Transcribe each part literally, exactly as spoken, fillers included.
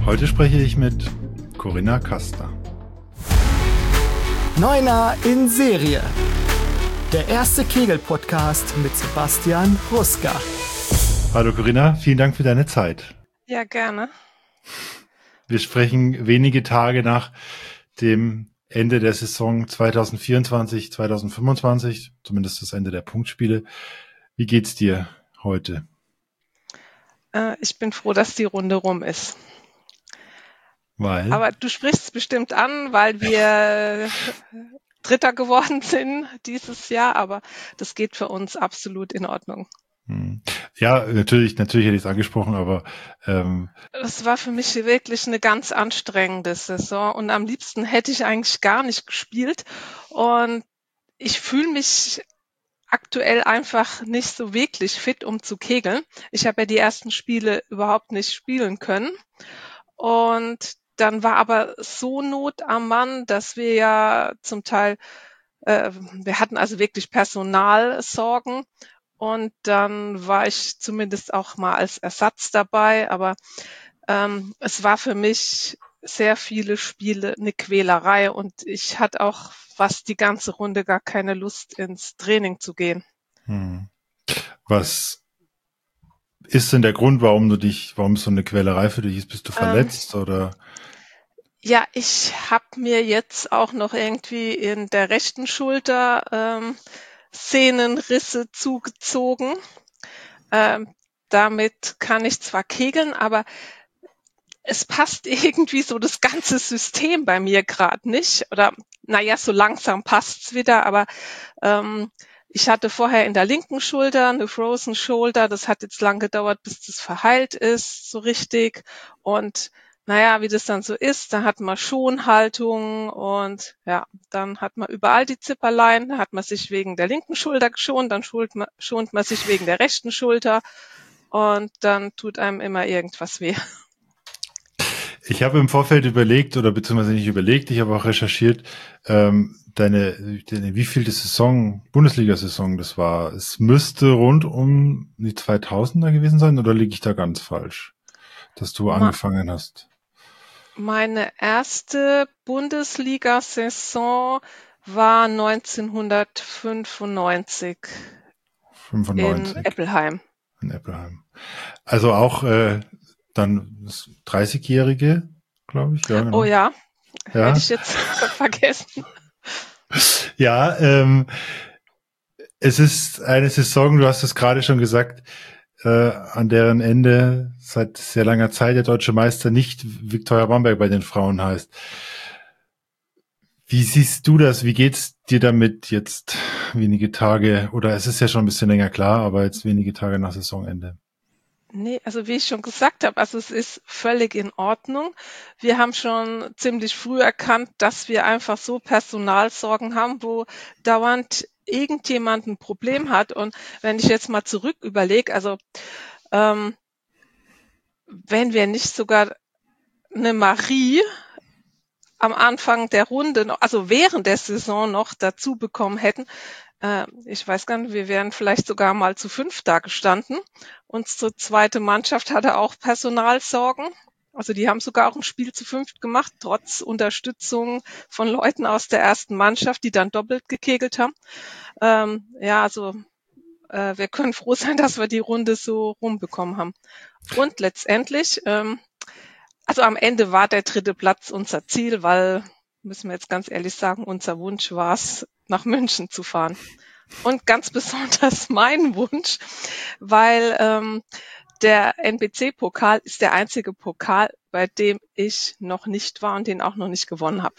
Heute spreche ich mit Corinna Kastner. Neuner in Serie. Der erste Kegel-Podcast mit Sebastian Ruska. Hallo Corinna, vielen Dank für deine Zeit. Ja, gerne. Wir sprechen wenige Tage nach dem Ende der Saison zwanzig vierundzwanzig, zwanzig fünfundzwanzig, zumindest das Ende der Punktspiele. Wie geht's dir heute? Äh, ich bin froh, dass die Runde rum ist. Weil? Aber du sprichst es bestimmt an, weil wir Dritter geworden sind dieses Jahr, aber das geht für uns absolut in Ordnung. Ja, natürlich, natürlich hätte ich es angesprochen, aber ähm das war für mich wirklich eine ganz anstrengende Saison und am liebsten hätte ich eigentlich gar nicht gespielt und ich fühle mich aktuell einfach nicht so wirklich fit, um zu kegeln. Ich habe ja die ersten Spiele überhaupt nicht spielen können und dann war aber so Not am Mann, dass wir ja zum Teil, äh, wir hatten also wirklich Personalsorgen und dann war ich zumindest auch mal als Ersatz dabei, aber ähm, es war für mich sehr viele Spiele eine Quälerei und ich hatte auch fast die ganze Runde gar keine Lust, ins Training zu gehen. Hm. Was ist denn der Grund, warum du dich, warum es so eine Quälerei für dich ist? Bist du verletzt ähm, oder? Ja, ich habe mir jetzt auch noch irgendwie in der rechten Schulter ähm, Sehnenrisse zugezogen. Ähm, damit kann ich zwar kegeln, aber es passt irgendwie so das ganze System bei mir gerade nicht. Oder naja, so langsam passt's wieder, aber ähm, ich hatte vorher in der linken Schulter eine Frozen Shoulder. Das hat jetzt lang gedauert, bis das verheilt ist, so richtig. Und naja, wie das dann so ist, da hat man Schonhaltung und ja, dann hat man überall die Zipperlein, da hat man sich wegen der linken Schulter geschont, dann schont man, schont man sich wegen der rechten Schulter und dann tut einem immer irgendwas weh. Ich habe im Vorfeld überlegt, oder beziehungsweise nicht überlegt, ich habe auch recherchiert, ähm, deine, deine wievielte Saison, Bundesliga-Saison das war. Es müsste rund um die zweitausender gewesen sein, oder liege ich da ganz falsch, dass du Ma- angefangen hast? Meine erste Bundesliga-Saison war neunzehnhundertfünfundneunzig fünfundneunzig. in Eppelheim. In Eppelheim. Also auch äh, dann das dreißigjährige, glaube ich. Ja, genau. Oh ja, ja. Hätte ich jetzt vergessen. Ja, ähm, es ist eine Saison, du hast es gerade schon gesagt, äh, an deren Ende seit sehr langer Zeit der deutsche Meister nicht Viktoria Bamberg bei den Frauen heißt. Wie siehst du das? Wie geht's dir damit jetzt wenige Tage, oder es ist ja schon ein bisschen länger klar, aber jetzt wenige Tage nach Saisonende? Nee, also wie ich schon gesagt habe, also es ist völlig in Ordnung. Wir haben schon ziemlich früh erkannt, dass wir einfach so Personalsorgen haben, wo dauernd irgendjemand ein Problem hat. Und wenn ich jetzt mal zurück überlege, also ähm, wenn wir nicht sogar eine Marie am Anfang der Runde, also während der Saison noch dazu bekommen hätten, äh, ich weiß gar nicht, wir wären vielleicht sogar mal zu fünf da gestanden. Unsere zweite Mannschaft hatte auch Personalsorgen. Also die haben sogar auch ein Spiel zu fünft gemacht, trotz Unterstützung von Leuten aus der ersten Mannschaft, die dann doppelt gekegelt haben. Ähm, ja, also äh, wir können froh sein, dass wir die Runde so rumbekommen haben. Und letztendlich, ähm, also am Ende war der dritte Platz unser Ziel, weil, müssen wir jetzt ganz ehrlich sagen, unser Wunsch war es, nach München zu fahren. Und ganz besonders mein Wunsch, weil ähm, der N B C-Pokal ist der einzige Pokal, bei dem ich noch nicht war und den auch noch nicht gewonnen habe.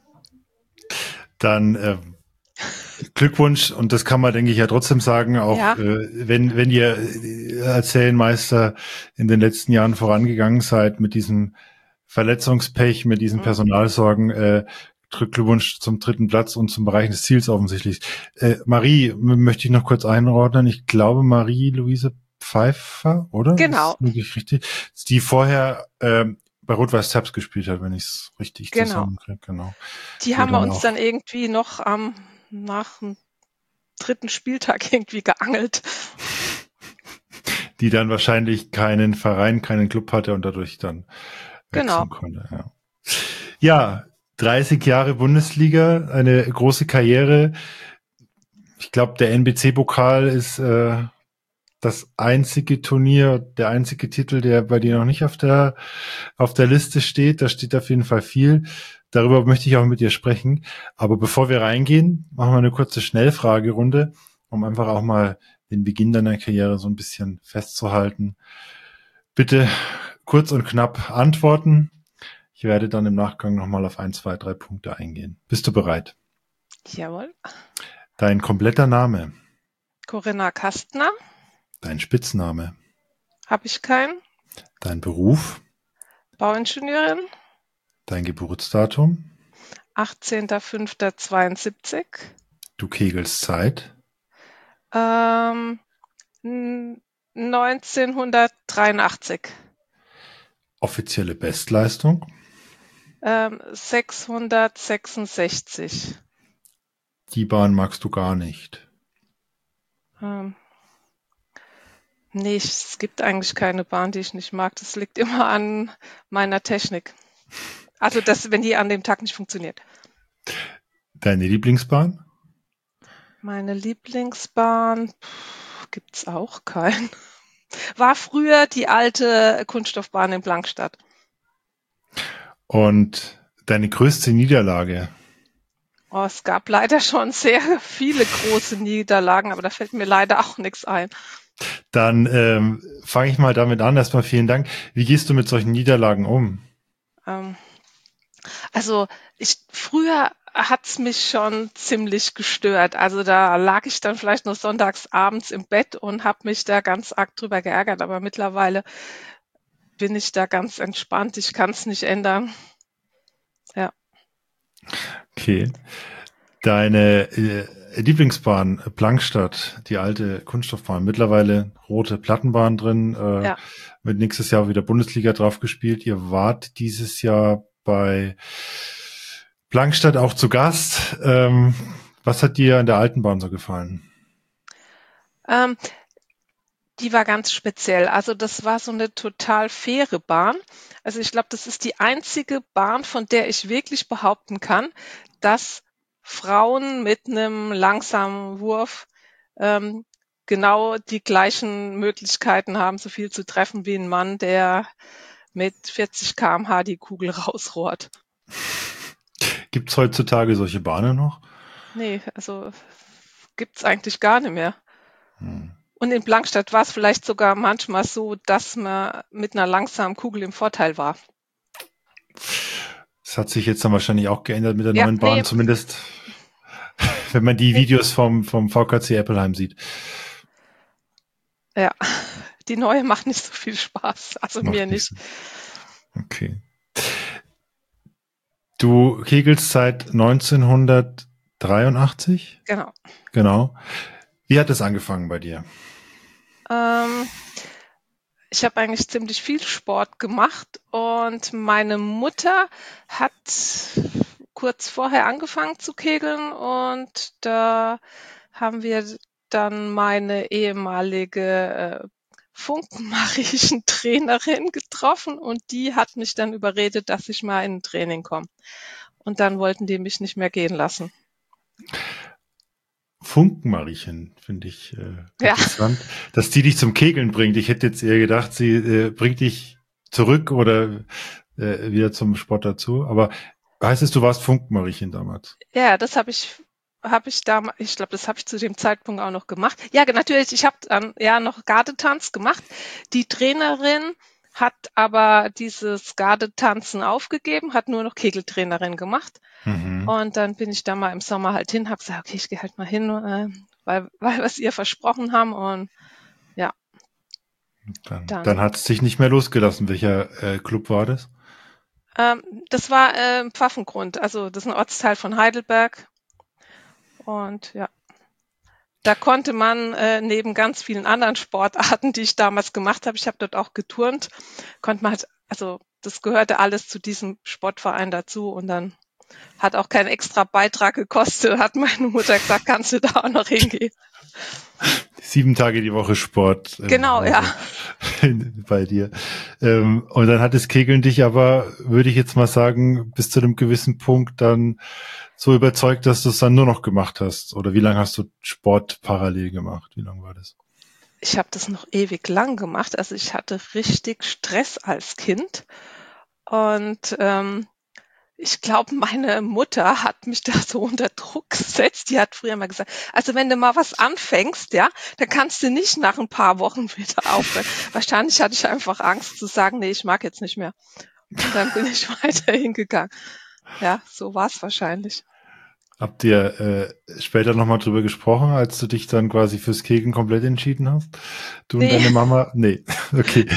Dann äh, Glückwunsch, und das kann man, denke ich, ja trotzdem sagen, auch ja. äh, wenn wenn ihr als Serienmeister in den letzten Jahren vorangegangen seid mit diesem Verletzungspech, mit diesen Personalsorgen, äh, Glückwunsch zum dritten Platz und zum Bereich des Ziels offensichtlich. Äh, Marie, möchte ich noch kurz einordnen. Ich glaube, Marie-Louise Pfeiffer, oder? Genau. Ist wirklich richtig. Die vorher äh, bei Rot-Weiß Zerbst gespielt hat, wenn ich es richtig genau. zusammenkriege. Genau. Die, Die haben wir uns dann irgendwie noch am ähm, nach dem dritten Spieltag irgendwie geangelt. Die dann wahrscheinlich keinen Verein, keinen Club hatte und dadurch dann wechseln genau. konnte. Ja. ja, dreißig Jahre Bundesliga, eine große Karriere. Ich glaube, der N B C-Pokal ist äh, das einzige Turnier, der einzige Titel, der bei dir noch nicht auf der auf der Liste steht. Da steht auf jeden Fall viel. Darüber möchte ich auch mit dir sprechen. Aber bevor wir reingehen, machen wir eine kurze Schnellfragerunde, um einfach auch mal den Beginn deiner Karriere so ein bisschen festzuhalten. Bitte kurz und knapp antworten. Ich werde dann im Nachgang nochmal auf ein, zwei, drei Punkte eingehen. Bist du bereit? Jawohl. Dein kompletter Name? Corinna Kastner. Dein Spitzname? Habe ich keinen. Dein Beruf? Bauingenieurin. Dein Geburtsdatum? achtzehnter fünfter zweiundsiebzig. Du kegelst Zeit? Ähm, neunzehnhundertdreiundachtzig. Offizielle Bestleistung? Ähm, sechshundertsechsundsechzig. Die Bahn magst du gar nicht? Ähm, nee, es gibt eigentlich keine Bahn, die ich nicht mag. Das liegt immer an meiner Technik. Also, das, wenn die an dem Tag nicht funktioniert. Deine Lieblingsbahn? Meine Lieblingsbahn pff, gibt's auch keinen. War früher die alte Kunststoffbahn in Blankstadt. Und deine größte Niederlage? Oh, es gab leider schon sehr viele große Niederlagen, aber da fällt mir leider auch nichts ein. Dann ähm, fange ich mal damit an. Erstmal vielen Dank. Wie gehst du mit solchen Niederlagen um? Ähm, also ich früher hat's mich schon ziemlich gestört. Also da lag ich dann vielleicht noch sonntags abends im Bett und habe mich da ganz arg drüber geärgert. Aber mittlerweile bin ich da ganz entspannt. Ich kann es nicht ändern. Ja. Okay. Deine äh, Lieblingsbahn, Blankstadt, die alte Kunststoffbahn, mittlerweile rote Plattenbahn drin, äh, Ja. wird nächstes Jahr wieder Bundesliga drauf gespielt. Ihr wart dieses Jahr bei Blankstadt auch zu Gast. Ähm, was hat dir an der alten Bahn so gefallen? Ähm, die war ganz speziell. Also das war so eine total faire Bahn. Also ich glaube, das ist die einzige Bahn, von der ich wirklich behaupten kann, dass Frauen mit einem langsamen Wurf ähm, genau die gleichen Möglichkeiten haben, so viel zu treffen wie ein Mann, der mit vierzig Kilometer pro Stunde die Kugel rausrohrt. Gibt's heutzutage solche Bahnen noch? Nee, also gibt's eigentlich gar nicht mehr. Hm. Und in Blankstadt war es vielleicht sogar manchmal so, dass man mit einer langsamen Kugel im Vorteil war. Das hat sich jetzt dann wahrscheinlich auch geändert mit der Ja, neuen Bahn, nee. zumindest wenn man die Videos vom, vom V K C Eppelheim sieht. Ja, die neue macht nicht so viel Spaß, also Macht mir nicht. nicht. Okay. Du kegelst seit neunzehnhundertdreiundachtzig? Genau. Genau. Wie hat es angefangen bei dir? Ähm, ich habe eigentlich ziemlich viel Sport gemacht und meine Mutter hat kurz vorher angefangen zu kegeln und da haben wir dann meine ehemalige äh, Funkenmariechen-Trainerin getroffen und die hat mich dann überredet, dass ich mal in ein Training komme. Und dann wollten die mich nicht mehr gehen lassen. Funkenmariechen, finde ich äh, Ja. interessant, dass die dich zum Kegeln bringt. Ich hätte jetzt eher gedacht, sie äh, bringt dich zurück oder äh, wieder zum Sport dazu. Aber heißt es, du warst Funkenmariechen damals? Ja, das habe ich habe ich da, ich glaube, das habe ich zu dem Zeitpunkt auch noch gemacht. Ja, natürlich, ich habe dann ja noch Gardetanz gemacht. Die Trainerin hat aber dieses Gardetanzen aufgegeben, hat nur noch Kegeltrainerin gemacht. Mhm. Und dann bin ich da mal im Sommer halt hin, habe gesagt, okay, ich gehe halt mal hin, äh, weil, weil wir es ihr versprochen haben. Und ja. Dann, Dann, dann hat es dich nicht mehr losgelassen. Welcher äh, Club war das? Ähm, das war äh, Pfaffengrund, also das ist ein Ortsteil von Heidelberg. Und ja, da konnte man äh, neben ganz vielen anderen Sportarten, die ich damals gemacht habe, ich habe dort auch geturnt, konnte man halt, also das gehörte alles zu diesem Sportverein dazu und dann Hat auch keinen extra Beitrag gekostet, hat meine Mutter gesagt, kannst du da auch noch hingehen. Sieben Tage die Woche Sport. Genau, ja. Bei dir. Und dann hat das Kegeln dich aber, würde ich jetzt mal sagen, bis zu einem gewissen Punkt dann so überzeugt, dass du es dann nur noch gemacht hast. Oder wie lange hast du Sport parallel gemacht? Wie lange war das? Ich habe das noch ewig lang gemacht. Also ich hatte richtig Stress als Kind. Und ähm, ich glaube, meine Mutter hat mich da so unter Druck gesetzt. Die hat früher mal gesagt, also wenn du mal was anfängst, ja, dann kannst du nicht nach ein paar Wochen wieder aufhören. Wahrscheinlich hatte ich einfach Angst zu sagen, nee, ich mag jetzt nicht mehr. Und dann bin ich weiter hingegangen. Ja, so war es wahrscheinlich. Habt ihr äh, später nochmal drüber gesprochen, als du dich dann quasi fürs Kegeln komplett entschieden hast? Du nee. Und deine Mama? Nee, okay.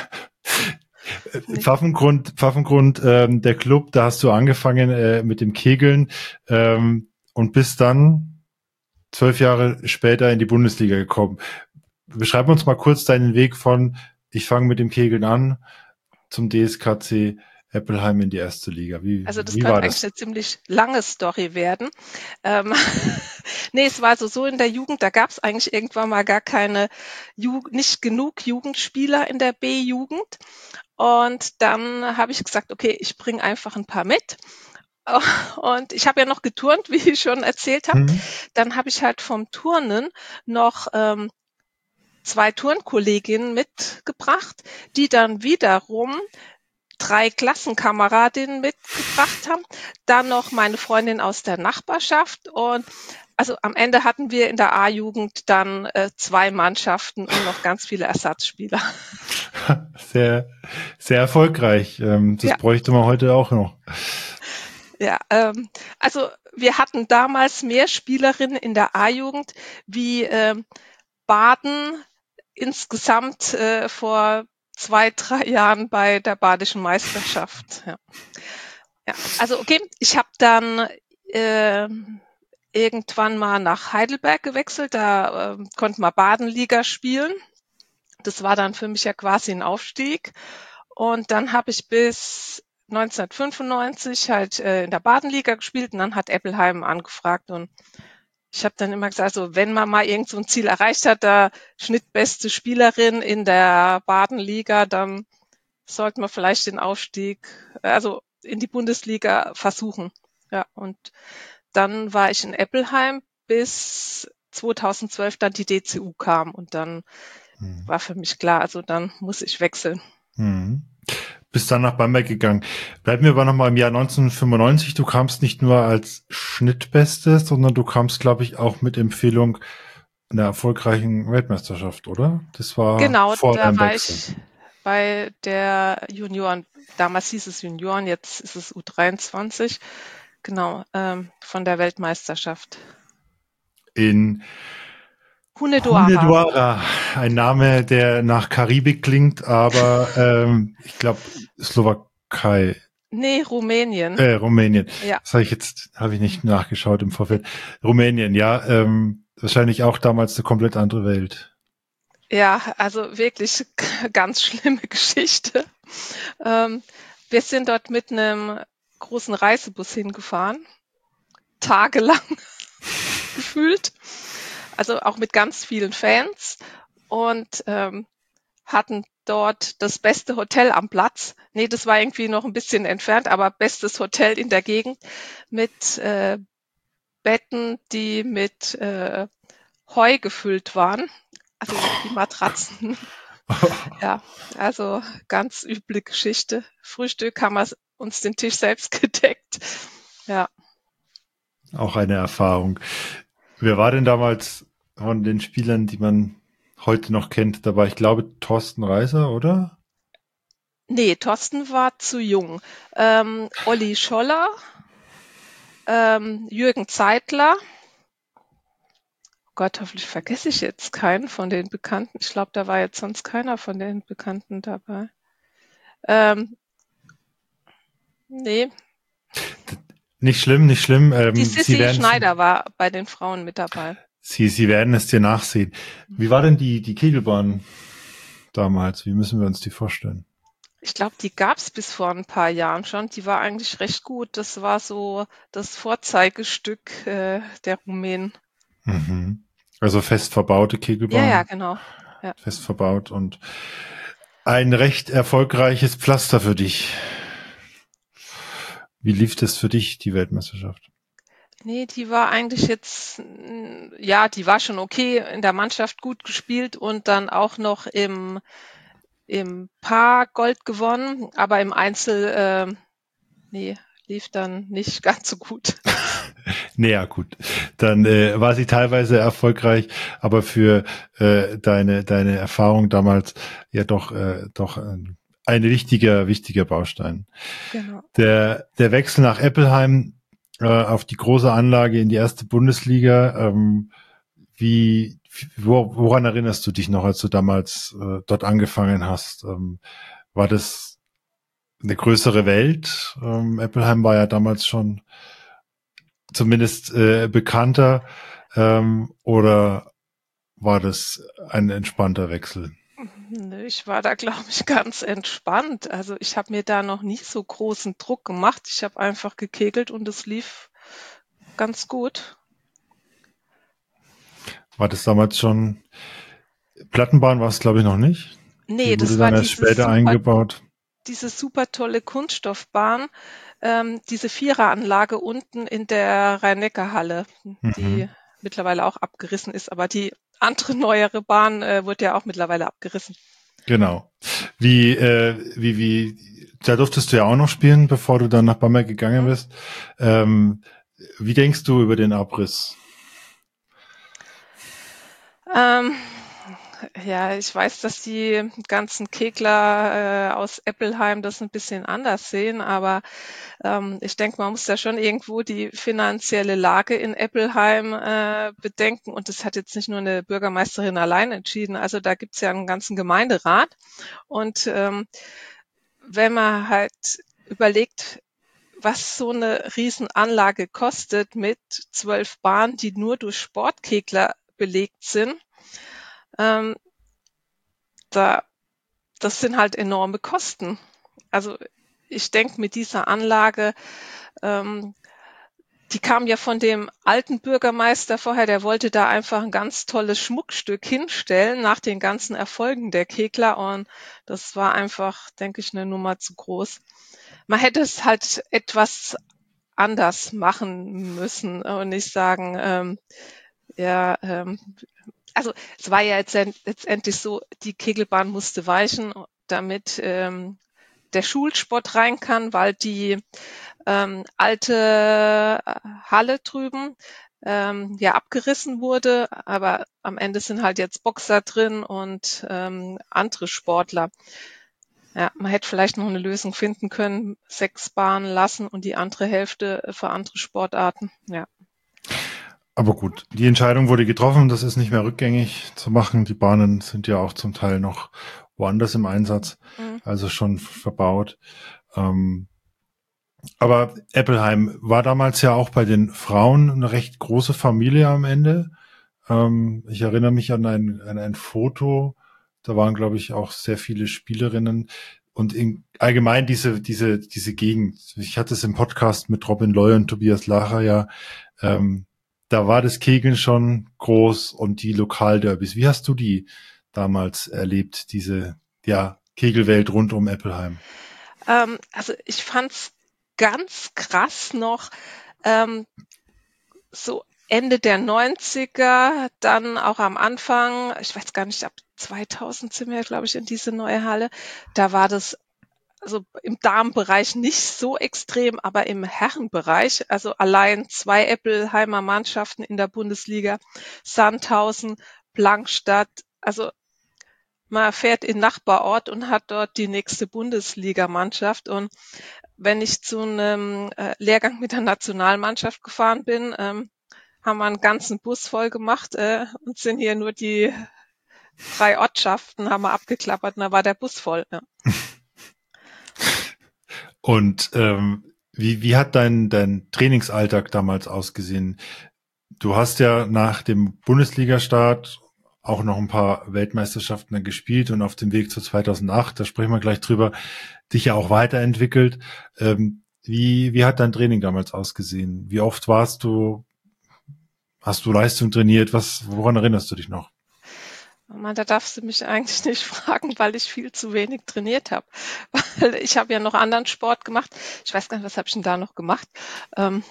Nee. Pfaffengrund, Pfaffengrund, ähm, der Club, da hast du angefangen äh, mit dem Kegeln ähm, und bist dann zwölf Jahre später in die Bundesliga gekommen. Beschreib uns mal kurz deinen Weg von, ich fange mit dem Kegeln an, zum D S K C Eppelheim in die erste Liga. Wie, also das wie kann war eigentlich das? eine ziemlich lange Story werden. Ähm, nee, es war also so in der Jugend, da gab es eigentlich irgendwann mal gar keine, Jugend, nicht genug Jugendspieler in der B-Jugend. Und dann habe ich gesagt, okay, ich bringe einfach ein paar mit. Und ich habe ja noch geturnt, wie ich schon erzählt habe. Mhm. Dann habe ich halt vom Turnen noch ähm, zwei Turnkolleginnen mitgebracht, die dann wiederum drei Klassenkameradinnen mitgebracht haben. Dann noch meine Freundin aus der Nachbarschaft. Und also am Ende hatten wir in der A-Jugend dann äh, zwei Mannschaften und noch ganz viele Ersatzspieler. Sehr, sehr erfolgreich. Ähm, das ja. bräuchte man heute auch noch. Ja, ähm, also wir hatten damals mehr Spielerinnen in der A-Jugend wie ähm, Baden insgesamt äh, vor zwei, drei Jahren bei der Badischen Meisterschaft. Ja, ja. Also okay, ich habe dann äh, irgendwann mal nach Heidelberg gewechselt, da äh, konnte man Badenliga spielen. Das war dann für mich ja quasi ein Aufstieg. Und dann habe ich bis neunzehnhundertfünfundneunzig halt äh, in der Badenliga gespielt und dann hat Eppelheim angefragt und ich habe dann immer gesagt, also wenn man mal irgend so ein Ziel erreicht hat, da schnittbeste Spielerin in der Badenliga, dann sollte man vielleicht den Aufstieg, also in die Bundesliga versuchen. Ja, und dann war ich in Eppelheim bis zweitausendzwölf dann die D C U kam und dann hm. war für mich klar, also dann muss ich wechseln. Hm. Bist dann nach Bamberg gegangen. Bleiben wir aber nochmal im Jahr neunzehnhundertfünfundneunzig. Du kamst nicht nur als Schnittbeste, sondern du kamst, glaube ich, auch mit Empfehlung einer erfolgreichen Weltmeisterschaft, oder? Das war genau, vor da deinem war Wechsel. Ich bei der Junioren, damals hieß es Junioren, jetzt ist es U dreiundzwanzig, genau, ähm, von der Weltmeisterschaft. In Hunedoara. Hunedoara, ein Name, der nach Karibik klingt, aber ähm, ich glaube Slowakei. Nee, Rumänien. Äh, Rumänien. Ja. Das habe ich jetzt, habe ich nicht nachgeschaut im Vorfeld. Rumänien, ja, ähm, wahrscheinlich auch damals eine komplett andere Welt. Ja, also wirklich ganz schlimme Geschichte. Ähm, wir sind dort mit einem großen Reisebus hingefahren, tagelang gefühlt. Also auch mit ganz vielen Fans und ähm, hatten dort das beste Hotel am Platz. Nee, das war irgendwie noch ein bisschen entfernt, aber bestes Hotel in der Gegend mit äh, Betten, die mit äh, Heu gefüllt waren. Also die Matratzen. Ja, also ganz üble Geschichte. Frühstück haben wir uns den Tisch selbst gedeckt. Ja. Auch eine Erfahrung. Wer war denn damals von den Spielern, die man heute noch kennt, dabei? Ich glaube, Thorsten Reiser, oder? Nee, Thorsten war zu jung. Ähm, Olli Scholler, ähm, Jürgen Zeitler. Gott, hoffentlich vergesse ich jetzt keinen von den Bekannten. Ich glaube, da war jetzt sonst keiner von den Bekannten dabei. Ähm, nee. Nicht schlimm, nicht schlimm. Ähm, Die Sissi Schneider war bei den Frauen mit dabei. Sie, Sie werden es dir nachsehen. Wie war denn die, die Kegelbahn damals? Wie müssen wir uns die vorstellen? Ich glaube, die gab's bis vor ein paar Jahren schon. Die war eigentlich recht gut. Das war so das Vorzeigestück äh, der Rumänen. Mhm. Also fest verbaute Ja, ja, Kegelbahn, genau. Ja. fest verbaut und ein recht erfolgreiches Pflaster für dich. Wie lief das für dich, die Weltmeisterschaft? Nee, die war eigentlich jetzt, mm, ja, die war schon okay, in der Mannschaft gut gespielt und dann auch noch im, im Paar Gold gewonnen, aber im Einzel, äh, nee, lief dann nicht ganz so gut. Naja, gut. Dann äh, war sie teilweise erfolgreich, aber für äh, deine deine Erfahrung damals ja doch äh, doch ein, ein wichtiger wichtiger Baustein. Genau. Der der Wechsel nach Eppelheim äh, auf die große Anlage in die erste Bundesliga. Ähm, wie wo, woran erinnerst du dich noch, als du damals äh, dort angefangen hast? Ähm, war das eine größere Welt? Ähm, Eppelheim war ja damals schon zumindest äh, bekannter, ähm, oder war das ein entspannter Wechsel? Nö, ich war da, glaube ich, ganz entspannt. Also ich habe mir da noch nicht so großen Druck gemacht. Ich habe einfach gekegelt und es lief ganz gut. War das damals schon, Plattenbahn war es glaube ich noch nicht. Nee, Die wurde das dann war erst diese später super, eingebaut. diese super tolle Kunststoffbahn, ähm, diese Viereranlage unten in der Rhein-Neckar-Halle, die Mhm. mittlerweile auch abgerissen ist, aber die andere neuere Bahn äh, wurde ja auch mittlerweile abgerissen. Genau. Wie, äh, wie, wie, da durftest du ja auch noch spielen, bevor du dann nach Bamberg gegangen Mhm. bist. Ähm, wie denkst du über den Abriss? Ähm, ja, ich weiß, dass die ganzen Kegler äh, aus Eppelheim das ein bisschen anders sehen, aber ähm, ich denke, man muss da schon irgendwo die finanzielle Lage in Eppelheim äh, bedenken. Und das hat jetzt nicht nur eine Bürgermeisterin allein entschieden. Also da gibt's ja einen ganzen Gemeinderat. Und ähm, wenn man halt überlegt, was so eine Riesenanlage kostet mit zwölf Bahnen, die nur durch Sportkegler belegt sind, ähm, da, das sind halt enorme Kosten. Also ich denke, mit dieser Anlage, ähm, die kam ja von dem alten Bürgermeister vorher, der wollte da einfach ein ganz tolles Schmuckstück hinstellen nach den ganzen Erfolgen der Kegler und das war einfach, denke ich, eine Nummer zu groß. Man hätte es halt etwas anders machen müssen und nicht sagen, ähm, ja, ähm, also es war ja jetzt letztendlich so, die Kegelbahn musste weichen, damit ähm, der Schulsport rein kann, weil die ähm, alte Halle drüben ähm, ja abgerissen wurde, aber am Ende sind halt jetzt Boxer drin und ähm, andere Sportler. Ja, man hätte vielleicht noch eine Lösung finden können, sechs Bahnen lassen und die andere Hälfte für andere Sportarten. Ja. Aber gut, die Entscheidung wurde getroffen, das ist nicht mehr rückgängig zu machen. Die Bahnen sind ja auch zum Teil noch woanders im Einsatz, Mhm. also schon verbaut. Ähm, aber Eppelheim war damals ja auch bei den Frauen eine recht große Familie am Ende. Ähm, ich erinnere mich an ein, an ein Foto, da waren, glaube ich, auch sehr viele Spielerinnen. Und in, allgemein diese, diese, diese Gegend. Ich hatte es im Podcast mit Robin Loy und Tobias Lacher ja, ähm, da war das Kegeln schon groß und die Lokalderbys. Wie hast du die damals erlebt, diese, ja, Kegelwelt rund um Eppelheim? Ähm, also ich fand's ganz krass noch, ähm, so Ende der neunziger, dann auch am Anfang, ich weiß gar nicht, ab zweitausend sind wir, glaube ich, in diese neue Halle. Da war das also im Damenbereich nicht so extrem, aber im Herrenbereich, also allein zwei Eppelheimer Mannschaften in der Bundesliga, Sandhausen, Plankstadt, also man fährt in Nachbarort und hat dort die nächste Bundesligamannschaft. Und wenn ich zu einem äh, Lehrgang mit der Nationalmannschaft gefahren bin, ähm, haben wir einen ganzen Bus voll gemacht äh, und sind hier nur die drei Ortschaften haben wir abgeklappert und da war der Bus voll. Ja. Und ähm, wie, wie hat dein, dein Trainingsalltag damals ausgesehen? Du hast ja nach dem Bundesliga-Start auch noch ein paar Weltmeisterschaften dann gespielt und auf dem Weg zu zweitausendacht, da sprechen wir gleich drüber, dich ja auch weiterentwickelt. Ähm, wie, wie hat dein Training damals ausgesehen? Wie oft warst du, hast du Leistung trainiert? Was, woran erinnerst du dich noch? Man, da darfst du mich eigentlich nicht fragen, weil ich viel zu wenig trainiert habe. Weil ich habe ja noch anderen Sport gemacht. Ich weiß gar nicht, was habe ich denn da noch gemacht? Ähm,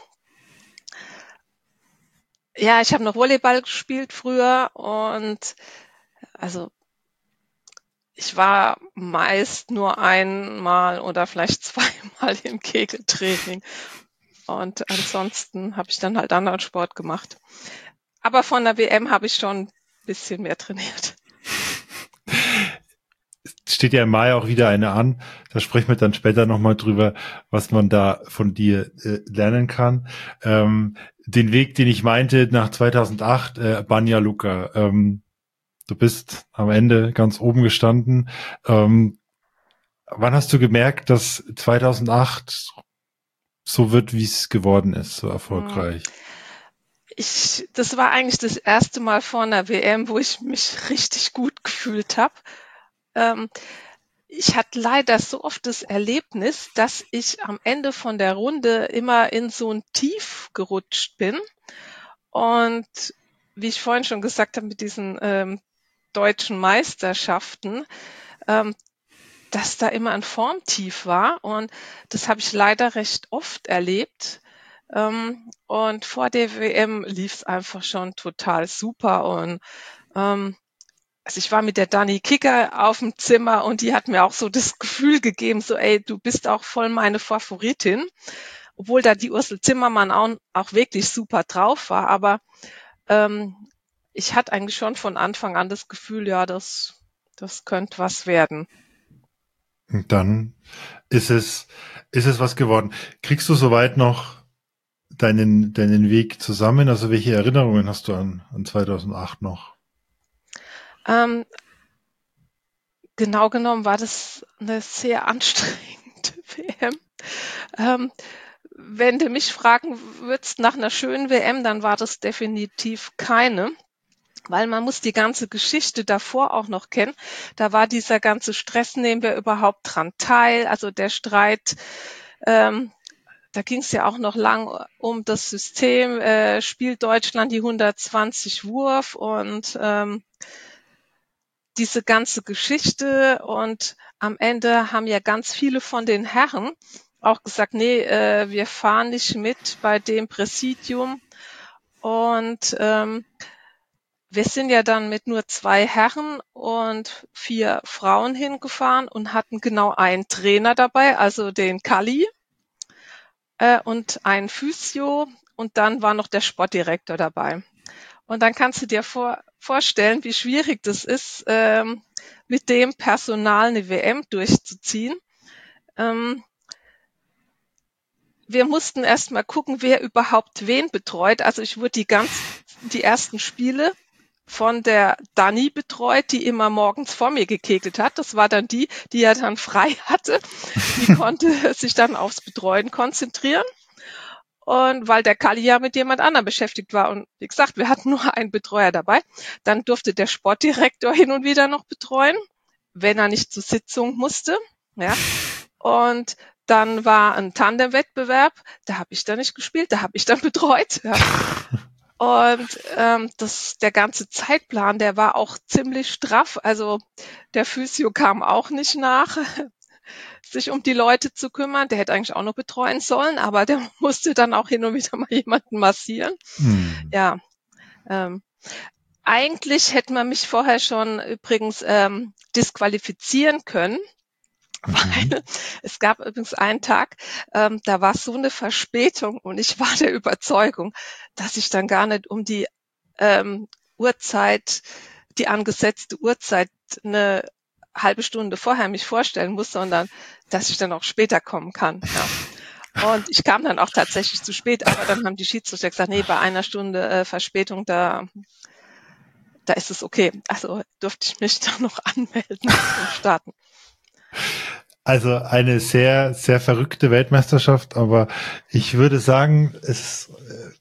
ja, ich habe noch Volleyball gespielt früher und also ich war meist nur einmal oder vielleicht zweimal im Kegeltraining und ansonsten habe ich dann halt anderen Sport gemacht. Aber von der W M habe ich schon ein bisschen mehr trainiert. Steht ja im Mai auch wieder eine an. Da sprechen wir dann später nochmal drüber, was man da von dir äh, lernen kann. Ähm, den Weg, den ich meinte nach zweitausendacht, äh, Banja Luka. Ähm, du bist am Ende ganz oben gestanden. Ähm, wann hast du gemerkt, dass zweitausendacht so wird, wie es geworden ist, so erfolgreich? Ich, das war eigentlich das erste Mal vor einer W M, wo ich mich richtig gut gefühlt habe. Ähm, ich hatte leider so oft das Erlebnis, dass ich am Ende von der Runde immer in so ein Tief gerutscht bin. Und wie ich vorhin schon gesagt habe, mit diesen ähm, deutschen Meisterschaften, ähm, dass da immer ein Formtief war. Und das habe ich leider recht oft erlebt. Ähm, und vor der W M lief es einfach schon total super. Und ähm, also ich war mit der Dani Kicker auf dem Zimmer und die hat mir auch so das Gefühl gegeben, so ey, du bist auch voll meine Favoritin, obwohl da die Ursel Zimmermann auch, auch wirklich super drauf war. Aber ähm, ich hatte eigentlich schon von Anfang an das Gefühl, ja, das, das könnte was werden. Und dann ist es, ist es was geworden. Kriegst du soweit noch deinen, deinen Weg zusammen? Also welche Erinnerungen hast du an, an zweitausendacht noch? Ähm, genau genommen war das eine sehr anstrengende W M. Ähm, wenn du mich fragen würdest nach einer schönen W M, dann war das definitiv keine, weil man muss die ganze Geschichte davor auch noch kennen. Da war dieser ganze Stress, nehmen wir überhaupt dran teil, also der Streit, ähm, da ging es ja auch noch lang um das System, äh, spielt Deutschland die hundertzwanzig Wurf und ähm, diese ganze Geschichte und am Ende haben ja ganz viele von den Herren auch gesagt, nee, äh, wir fahren nicht mit bei dem Präsidium und ähm, wir sind ja dann mit nur zwei Herren und vier Frauen hingefahren und hatten genau einen Trainer dabei, also den Kalli äh, und einen Physio und dann war noch der Sportdirektor dabei. Und dann kannst du dir vor, vorstellen, wie schwierig das ist, ähm, mit dem Personal eine W M durchzuziehen. Ähm, wir mussten erst mal gucken, wer überhaupt wen betreut. Also ich wurde die ganz, die ersten Spiele von der Dani betreut, die immer morgens vor mir gekegelt hat. Das war dann die, die ja dann frei hatte. Die konnte sich dann aufs Betreuen konzentrieren. Und weil der Kalli ja mit jemand anderem beschäftigt war. Und wie gesagt, wir hatten nur einen Betreuer dabei. Dann durfte der Sportdirektor hin und wieder noch betreuen, wenn er nicht zur Sitzung musste. Ja. Und dann war ein Tandemwettbewerb, da habe ich dann nicht gespielt, da habe ich dann betreut. Ja. Und ähm, das, der ganze Zeitplan, der war auch ziemlich straff. Also der Physio kam auch nicht nach, sich um die Leute zu kümmern. Der hätte eigentlich auch noch betreuen sollen, aber der musste dann auch hin und wieder mal jemanden massieren. Hm. Ja, ähm, eigentlich hätte man mich vorher schon übrigens ähm, disqualifizieren können. Mhm. Weil es gab übrigens einen Tag, ähm, da war so eine Verspätung und ich war der Überzeugung, dass ich dann gar nicht um die ähm, Uhrzeit, die angesetzte Uhrzeit eine halbe Stunde vorher mich vorstellen muss, sondern dass ich dann auch später kommen kann. Ja. Und ich kam dann auch tatsächlich zu spät, aber dann haben die Schiedsrichter gesagt, nee, bei einer Stunde äh, Verspätung, da, da ist es okay. Also durfte ich mich dann noch anmelden und starten. Also eine sehr, sehr verrückte Weltmeisterschaft, aber ich würde sagen, es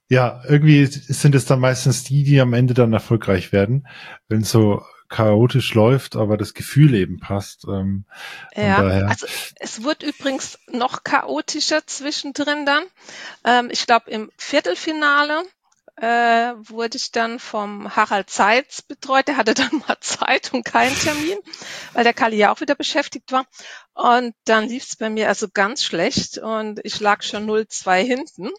Ja, irgendwie sind es dann meistens die, die am Ende dann erfolgreich werden, wenn es so chaotisch läuft, aber das Gefühl eben passt. Ähm, von Ja, daher. also es wird übrigens noch chaotischer zwischendrin dann. Ähm, ich glaube, im Viertelfinale äh, wurde ich dann vom Harald Seitz betreut. Der hatte dann mal Zeit und keinen Termin, weil der Kalli ja auch wieder beschäftigt war. Und dann lief es bei mir also ganz schlecht und ich lag schon null zwei hinten.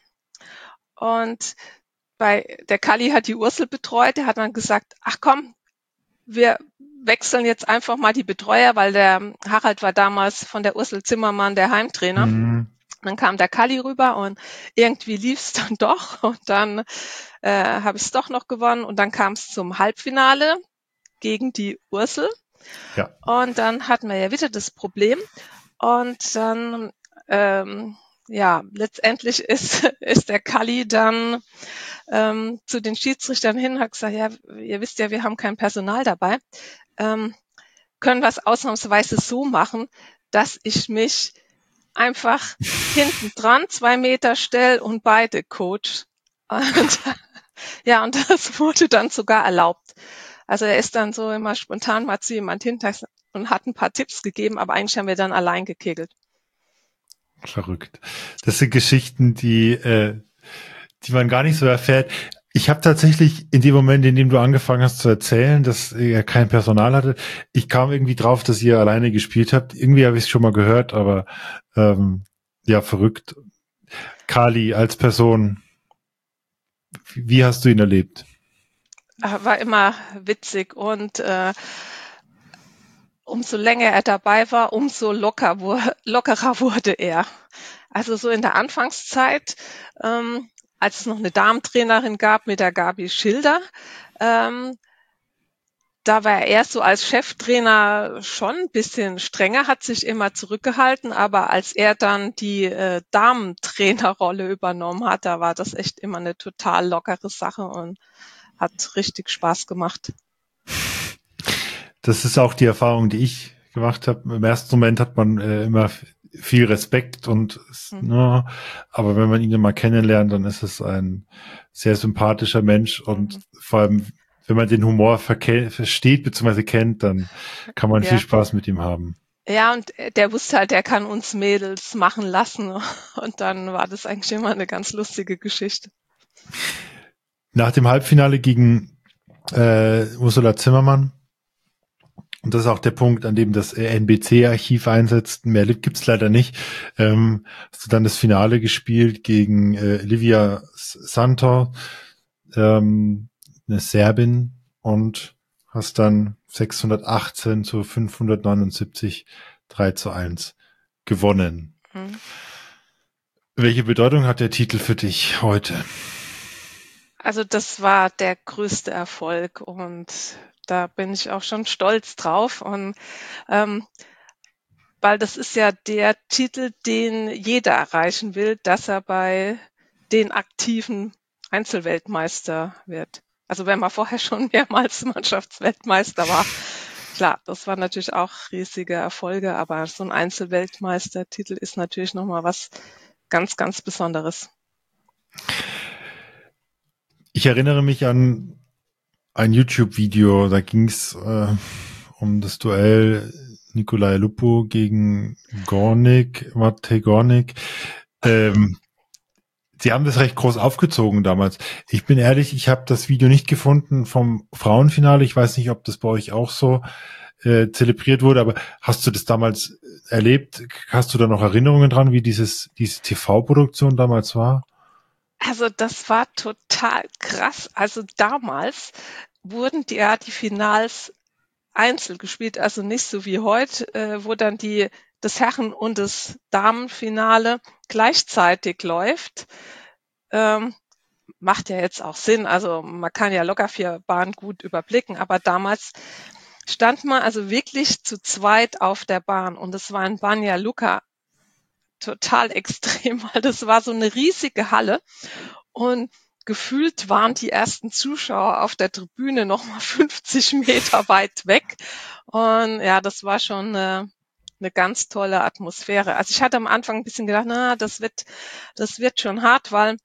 Und bei der Kalli hat die Ursel betreut. Der hat dann gesagt, ach komm, wir wechseln jetzt einfach mal die Betreuer, weil der Harald war damals von der Ursel Zimmermann der Heimtrainer. Mhm. Dann kam der Kalli rüber und irgendwie lief's dann doch und dann äh, habe ich es doch noch gewonnen und dann kam es zum Halbfinale gegen die Ursel Ja. und dann hatten wir ja wieder das Problem und dann ähm, ja letztendlich ist ist der Kalli dann ähm, zu den Schiedsrichtern hin, hat gesagt, ja, ihr wisst ja, wir haben kein Personal dabei, ähm, können wir es ausnahmsweise so machen, dass ich mich einfach hinten dran zwei Meter stell und beide coach. Und, ja, und das wurde dann sogar erlaubt. Also er ist dann so immer spontan mal zu jemand hinter und hat ein paar Tipps gegeben, aber eigentlich haben wir dann allein gekegelt. Verrückt. Das sind Geschichten, die, äh, die man gar nicht so erfährt. Ich habe tatsächlich in dem Moment, in dem du angefangen hast zu erzählen, dass ihr kein Personal hatte, ich kam irgendwie drauf, dass ihr alleine gespielt habt. Irgendwie habe ich es schon mal gehört, aber ähm, ja, verrückt. Kali als Person, wie hast du ihn erlebt? War immer witzig und äh, umso länger er dabei war, umso locker wu- lockerer wurde er. Also so in der Anfangszeit, ähm, als es noch eine Damentrainerin gab mit der Gabi Schilder, ähm, da war er erst so als Cheftrainer schon ein bisschen strenger, hat sich immer zurückgehalten, aber als er dann die äh, Damentrainerrolle übernommen hat, da war das echt immer eine total lockere Sache und hat richtig Spaß gemacht. Das ist auch die Erfahrung, die ich gemacht habe. Im ersten Moment hat man äh, immer viel Respekt und Mhm. ne, aber wenn man ihn mal kennenlernt, dann ist es ein sehr sympathischer Mensch und Mhm. vor allem, wenn man den Humor versteht bzw. kennt, dann kann man viel Ja. Spaß mit ihm haben. Ja, und der wusste halt, der kann uns Mädels machen lassen. Und dann war das eigentlich immer eine ganz lustige Geschichte. Nach dem Halbfinale gegen äh, Ursula Zimmermann, und das ist auch der Punkt, an dem das N B C-Archiv einsetzt. Mehr gibt's leider nicht. Ähm, hast du dann das Finale gespielt gegen äh, Livia Santor, ähm, eine Serbin, und hast dann sechshundertachtzehn zu fünfhundertneunundsiebzig drei zu eins gewonnen. Mhm. Welche Bedeutung hat der Titel für dich heute? Also das war der größte Erfolg und da bin ich auch schon stolz drauf. Und ähm, weil das ist ja der Titel, den jeder erreichen will, dass er bei den aktiven Einzelweltmeister wird. Also wenn man vorher schon mehrmals Mannschaftsweltmeister war. Klar, das waren natürlich auch riesige Erfolge, aber so ein Einzelweltmeistertitel ist natürlich nochmal was ganz, ganz Besonderes. Ich erinnere mich an ein YouTube-Video, da ging's äh, um das Duell Nikolai Lupo gegen Gornik, Matej Gornik. Ähm, Sie haben das recht groß aufgezogen damals. Ich bin ehrlich, ich habe das Video nicht gefunden vom Frauenfinale. Ich weiß nicht, ob das bei euch auch so äh, zelebriert wurde, aber hast du das damals erlebt? Hast du da noch Erinnerungen dran, wie dieses diese T V-Produktion damals war? Also das war total krass. Also damals wurden die, ja, die Finals einzeln gespielt, also nicht so wie heute, äh, wo dann die das Herren- und das Damenfinale gleichzeitig läuft. Ähm, macht ja jetzt auch Sinn. Also man kann ja locker vier Bahnen gut überblicken, aber damals stand man also wirklich zu zweit auf der Bahn und es war in Banja Luka total extrem, weil das war so eine riesige Halle und gefühlt waren die ersten Zuschauer auf der Tribüne noch mal fünfzig Meter weit weg. Und ja, das war schon eine, eine ganz tolle Atmosphäre. Also ich hatte am Anfang ein bisschen gedacht, na, das wird, das wird schon hart, weil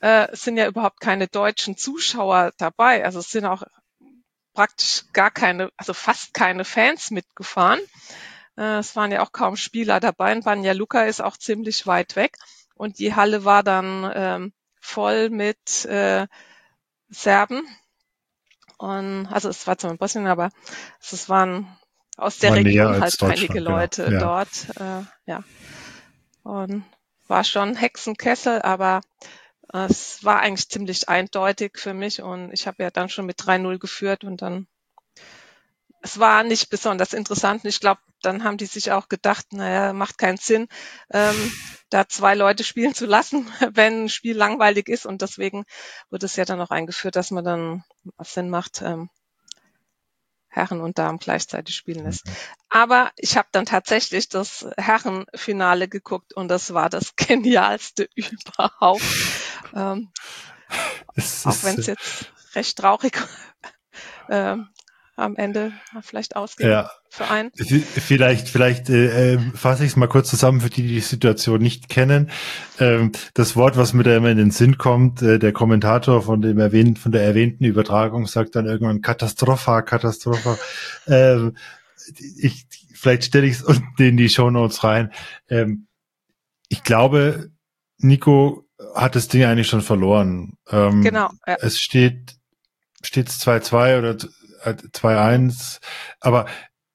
äh, es sind ja überhaupt keine deutschen Zuschauer dabei. Also es sind auch praktisch gar keine, also fast keine Fans mitgefahren. Äh, es waren ja auch kaum Spieler dabei. Und Banja Luka ist auch ziemlich weit weg. Und die Halle war dann ähm, voll mit äh, Serben. Und also es war zwar in Bosnien, aber es waren aus der War näher Region als halt einige Deutschland, genau. Leute Ja. dort. Äh, ja. Und war schon Hexenkessel, aber äh, es war eigentlich ziemlich eindeutig für mich. Und ich habe ja dann schon mit drei null geführt und dann es war nicht besonders interessant. Und ich glaube, dann haben die sich auch gedacht, naja, macht keinen Sinn, ähm, da zwei Leute spielen zu lassen, wenn ein Spiel langweilig ist. Und deswegen wurde es ja dann auch eingeführt, dass man dann, was Sinn macht, ähm, Herren und Damen gleichzeitig spielen lässt. Aber ich habe dann tatsächlich das Herrenfinale geguckt und das war das Genialste überhaupt. Ähm, Es auch wenn es ist, jetzt recht traurig ähm, am Ende vielleicht ausging ja, für einen. vielleicht, vielleicht äh, äh, fasse ich es mal kurz zusammen für die, die die Situation nicht kennen. Ähm, das Wort, was mir da immer in den Sinn kommt, äh, der Kommentator von dem erwähnten, von der erwähnten Übertragung sagt dann irgendwann Katastropha, Katastropha. Ähm, ich, vielleicht stelle ich es unten in die Shownotes rein. Ähm, ich glaube, Nico hat das Ding eigentlich schon verloren. Ähm, Genau, ja. Es steht steht es zwei zwei oder zwei eins, aber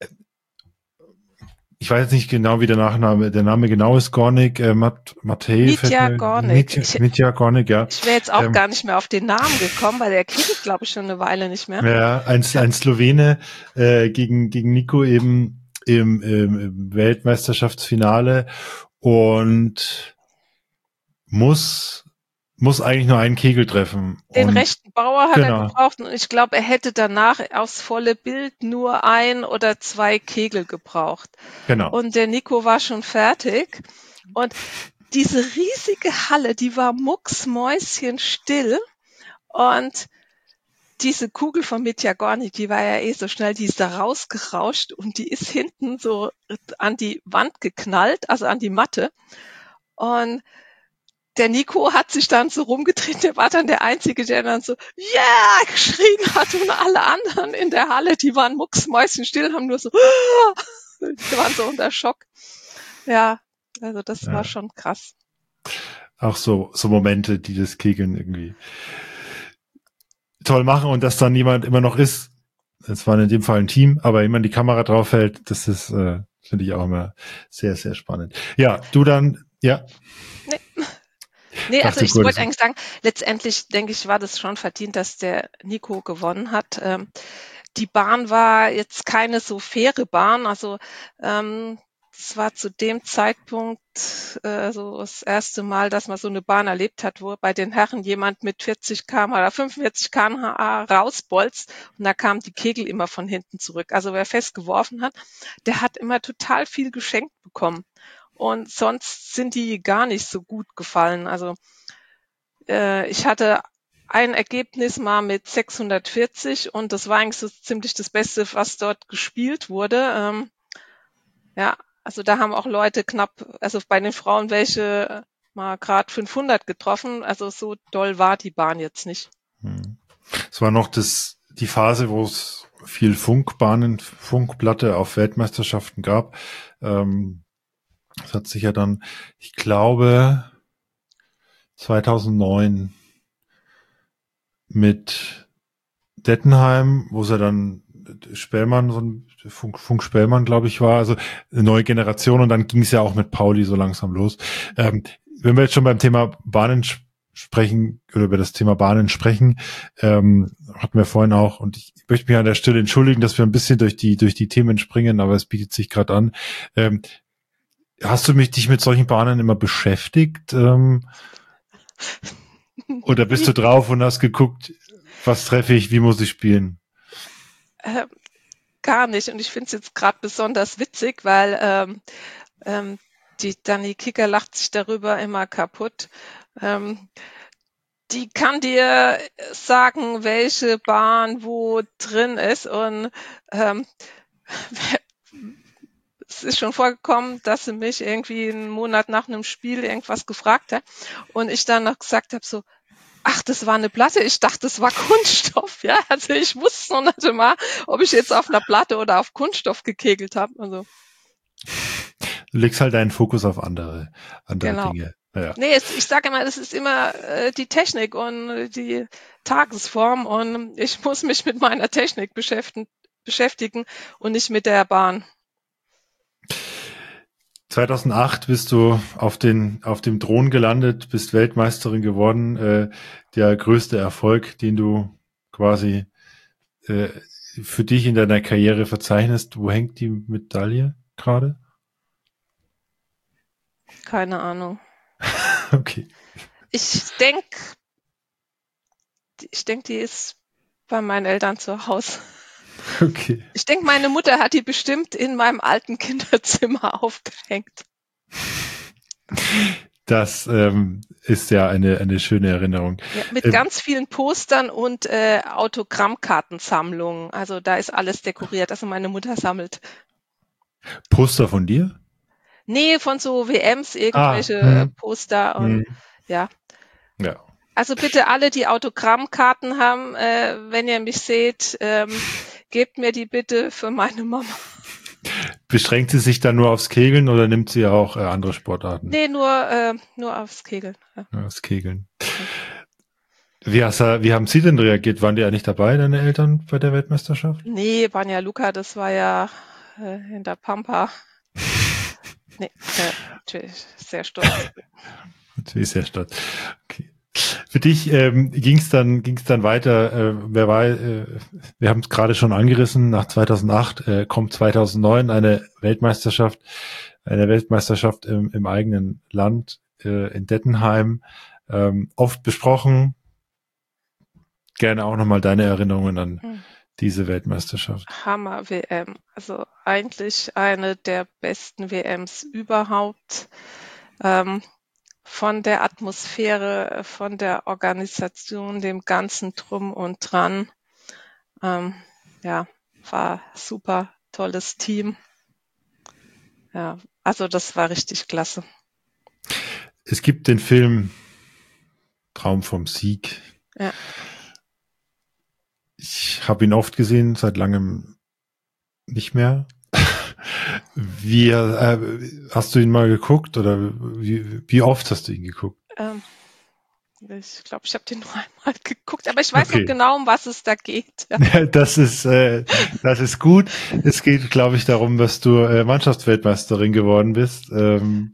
ich weiß jetzt nicht genau, wie der Nachname, der Name genau ist, Gornik, äh, Mat, Matej, Mitja Gornik. Mitja, Mitja Gornik, ja. Ich wäre jetzt auch ähm, gar nicht mehr auf den Namen gekommen, weil der kriegt, glaube ich, schon eine Weile nicht mehr. Ja, ein, ein Slowene äh, gegen gegen Nico eben im, im, im Weltmeisterschaftsfinale und muss muss eigentlich nur einen Kegel treffen. Den Und rechten Bauer hat genau. er gebraucht und ich glaube, er hätte danach aufs volle Bild nur ein oder zwei Kegel gebraucht. Genau. Und der Nico war schon fertig. Und diese riesige Halle, die war mucksmäuschenstill. Und diese Kugel von Mitja Gornik, die war ja eh so schnell, die ist da rausgerauscht und die ist hinten so an die Wand geknallt, also an die Matte. Und der Nico hat sich dann so rumgedreht, der war dann der Einzige, der dann so, yeah, geschrien hat und alle anderen in der Halle, die waren mucksmäuschenstill, haben nur so, die waren so unter Schock. Ja, also das ja. war schon krass. Auch so, so Momente, die das Kegeln irgendwie toll machen und dass dann jemand immer noch ist, es war in dem Fall ein Team, aber jemand die Kamera drauf hält, das ist, äh, finde ich auch immer sehr, sehr spannend. Ja, du dann, ja. Nee. Nee, also ich wollte eigentlich sagen, letztendlich denke ich, war das schon verdient, dass der Nico gewonnen hat. Ähm, die Bahn war jetzt keine so faire Bahn, also ähm, es war zu dem Zeitpunkt äh, so das erste Mal, dass man so eine Bahn erlebt hat, wo bei den Herren jemand mit vierzig Kilometer pro Stunde oder fünfundvierzig Kilometer pro Stunde rausbolzt und da kamen die Kegel immer von hinten zurück. Also wer fest geworfen hat, der hat immer total viel geschenkt bekommen. Und sonst sind die gar nicht so gut gefallen. Also äh, ich hatte ein Ergebnis mal mit sechshundertvierzig und das war eigentlich so ziemlich das Beste, was dort gespielt wurde. Ähm, ja, also da haben auch Leute knapp, also bei den Frauen welche mal gerade fünfhundert getroffen. Also so doll war die Bahn jetzt nicht. Es war noch das die Phase, wo es viel Funkbahnen, Funkplatte auf Weltmeisterschaften gab. Ähm, das hat sich ja dann, ich glaube, zweitausendneun mit Dettenheim, wo es ja dann Spellmann, so ein Funk, Funk Spellmann, glaube ich, war, also eine neue Generation und dann ging es ja auch mit Pauli so langsam los. Ähm, wenn wir jetzt schon beim Thema Bahnen sprechen oder über das Thema Bahnen sprechen, ähm, hatten wir vorhin auch, und ich möchte mich an der Stelle entschuldigen, dass wir ein bisschen durch die durch die Themen springen, aber es bietet sich gerade an. Ähm, hast du mich dich mit solchen Bahnen immer beschäftigt? Ähm, oder bist du drauf und hast geguckt, was treffe ich, wie muss ich spielen? Äh, gar nicht. Und ich finde es jetzt gerade besonders witzig, weil ähm, ähm, die Dani Kicker lacht sich darüber immer kaputt. Ähm, die kann dir sagen, welche Bahn wo drin ist. Und ähm, es ist schon vorgekommen, dass sie mich irgendwie einen Monat nach einem Spiel irgendwas gefragt hat und ich dann noch gesagt habe, so, Ach, das war eine Platte. Ich dachte, das war Kunststoff. Ja, also ich wusste noch nicht mal, ob ich jetzt auf einer Platte oder auf Kunststoff gekegelt habe. Also Du legst halt deinen Fokus auf andere, andere genau. Dinge. Ja. Nee, es, ich sage immer, das ist immer äh, die Technik und die Tagesform und ich muss mich mit meiner Technik beschäftigen, beschäftigen und nicht mit der Bahn. zweitausendacht bist du auf den auf dem Thron gelandet, bist Weltmeisterin geworden. Äh, der größte Erfolg, den du quasi äh, für dich in deiner Karriere verzeichnest. Wo hängt die Medaille gerade? Keine Ahnung. Okay. Ich denke, ich denke, die ist bei meinen Eltern zu Hause. Okay. Ich denke, meine Mutter hat die bestimmt in meinem alten Kinderzimmer aufgehängt. Das ähm, ist ja eine eine schöne Erinnerung. Ja, mit Ähm, ganz vielen Postern und äh, Autogrammkartensammlungen. Also da ist alles dekoriert. Also meine Mutter sammelt. Poster von dir? Nee, von so W Ms, Ah, irgendwelche hm, Poster und hm, ja. ja. Also bitte alle, die Autogrammkarten haben, äh, wenn ihr mich seht, ähm, gebt mir die bitte für meine Mama. Beschränkt sie sich dann nur aufs Kegeln oder nimmt sie auch äh, andere Sportarten? Nee, nur, äh, nur aufs Kegeln. Ja. Ja, das Kegeln. Wie, hast du, wie haben sie denn reagiert? Waren die ja nicht dabei, deine Eltern, bei der Weltmeisterschaft? Nee, Banja Luka, das war ja äh, in der Pampa. Nee, äh, natürlich sehr stolz. Natürlich sehr stolz. Okay. Für dich ähm, ging es dann ging's dann weiter. Äh, wer war? Äh, wir haben es gerade schon angerissen. Nach zweitausendacht äh, kommt zweitausendneun eine Weltmeisterschaft, eine Weltmeisterschaft im, im eigenen Land äh, in Dettenheim. Ähm, oft besprochen. Gerne auch nochmal deine Erinnerungen an Hm. diese Weltmeisterschaft. Hammer-W M. Also eigentlich eine der besten W Ms überhaupt. Ähm, von der Atmosphäre, von der Organisation, dem ganzen Drum und Dran. Ähm, ja, war super tolles Team. Ja, also das war richtig klasse. Es gibt den Film Traum vom Sieg. Ja. Ich habe ihn oft gesehen, seit langem nicht mehr. Wie äh, hast du ihn mal geguckt oder wie, wie oft hast du ihn geguckt? Ähm, ich glaube, ich habe den nur einmal geguckt, aber ich weiß noch Okay, genau, um was es da geht. Ja. das ist äh, das ist gut. Es geht, glaube ich, darum, dass du äh, Mannschaftsweltmeisterin geworden bist. Ähm,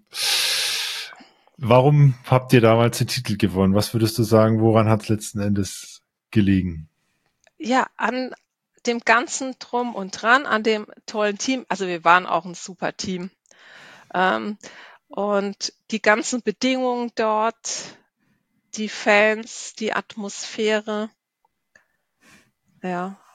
warum habt ihr damals den Titel gewonnen? Was würdest du sagen? Woran hat es letzten Endes gelegen? Ja, an dem ganzen Drum und Dran, an dem tollen Team. Also wir waren auch ein super Team. Ähm, und die ganzen Bedingungen dort, die Fans, die Atmosphäre, ja.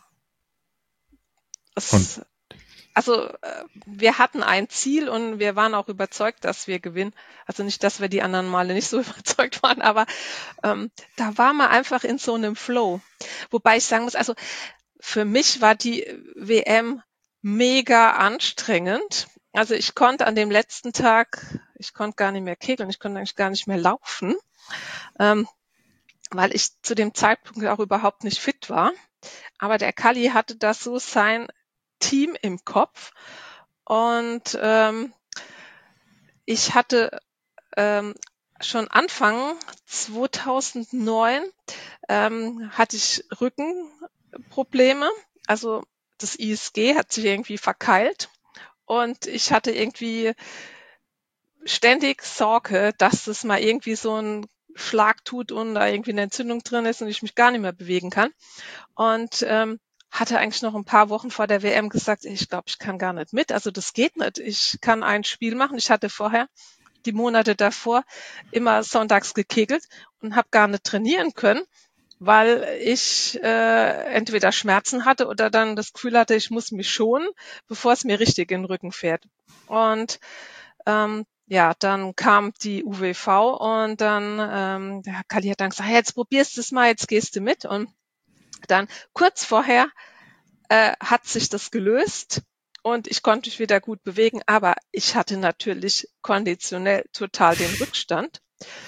Und Es, also äh, wir hatten ein Ziel und wir waren auch überzeugt, dass wir gewinnen. Also nicht, dass wir die anderen Male nicht so überzeugt waren, aber ähm, da war man einfach in so einem Flow. Wobei ich sagen muss, also für mich war die W M mega anstrengend. Also ich konnte an dem letzten Tag, ich konnte gar nicht mehr kegeln, ich konnte eigentlich gar nicht mehr laufen, ähm, weil ich zu dem Zeitpunkt auch überhaupt nicht fit war. Aber der Kalli hatte das so sein Team im Kopf und ähm, ich hatte ähm, schon Anfang zweitausendneun ähm, hatte ich Rückenprobleme. Also das I S G hat sich irgendwie verkeilt und ich hatte irgendwie ständig Sorge, dass das mal irgendwie so ein Schlag tut und da irgendwie eine Entzündung drin ist und ich mich gar nicht mehr bewegen kann. Und ähm, hatte eigentlich noch ein paar Wochen vor der W M gesagt, ich glaube, ich kann gar nicht mit. Also das geht nicht. Ich kann ein Spiel machen. Ich hatte vorher die Monate davor immer sonntags gekegelt und habe gar nicht trainieren können, weil ich äh, entweder Schmerzen hatte oder dann das Gefühl hatte, ich muss mich schonen, bevor es mir richtig in den Rücken fährt. Und ähm, ja, dann kam die U W V und dann, ähm, der Kalli hat dann gesagt, hey, jetzt probierst du es mal, jetzt gehst du mit. Und dann kurz vorher äh, hat sich das gelöst und ich konnte mich wieder gut bewegen, aber ich hatte natürlich konditionell total den Rückstand.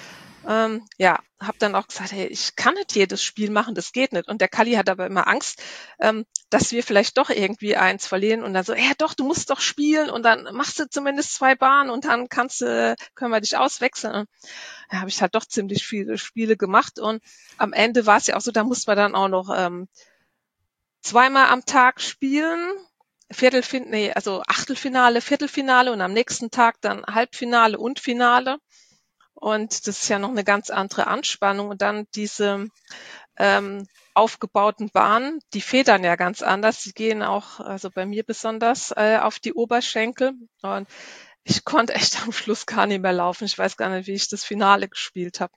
Ähm, ja, habe dann auch gesagt, hey, ich kann nicht jedes Spiel machen, das geht nicht. Und der Kalli hat aber immer Angst, ähm, dass wir vielleicht doch irgendwie eins verlieren. Und dann so, ja doch, du musst doch spielen und dann machst du zumindest zwei Bahnen und dann kannst du, können wir dich auswechseln. Und da habe ich halt doch ziemlich viele Spiele gemacht. Und am Ende war es ja auch so, da musste man dann auch noch ähm, zweimal am Tag spielen. Viertelfin nee, also Achtelfinale, Viertelfinale und am nächsten Tag dann Halbfinale und Finale. Und das ist ja noch eine ganz andere Anspannung. Und dann diese ähm, aufgebauten Bahnen, die federn ja ganz anders. Die gehen auch, also bei mir besonders, äh, auf die Oberschenkel. Und ich konnte echt am Schluss gar nicht mehr laufen. Ich weiß gar nicht, wie ich das Finale gespielt habe.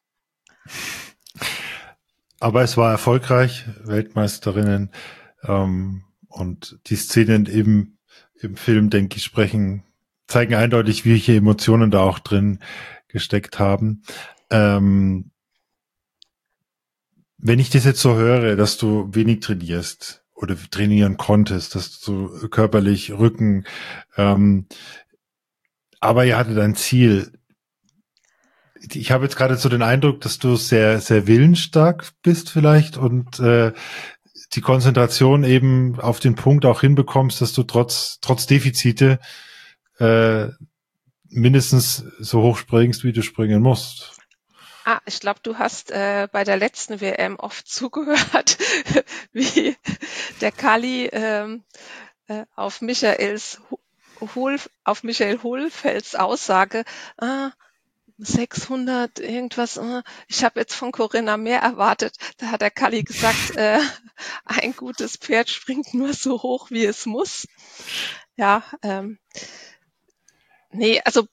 Aber es war erfolgreich, Weltmeisterinnen. Ähm, und die Szenen im, im Film, denke ich, sprechen, zeigen eindeutig, welche Emotionen da auch drin gesteckt haben. Ähm, wenn ich das jetzt so höre, dass du wenig trainierst oder trainieren konntest, dass du körperlich Rücken, ähm, aber ihr hattet ein Ziel. Ich habe jetzt gerade so den Eindruck, dass du sehr, sehr willensstark bist vielleicht und äh, die Konzentration eben auf den Punkt auch hinbekommst, dass du trotz, trotz Defizite äh, mindestens so hoch springst, wie du springen musst. Ah, ich glaube, du hast äh, bei der letzten W M oft zugehört, wie der Kali ähm, äh, auf Michaels Hol, auf Michael Hohlfelds Aussage, ah, sechshundert irgendwas, ah, ich habe jetzt von Corinna mehr erwartet. Da hat der Kali gesagt, äh, ein gutes Pferd springt nur so hoch, wie es muss. Ja, ähm, nee, also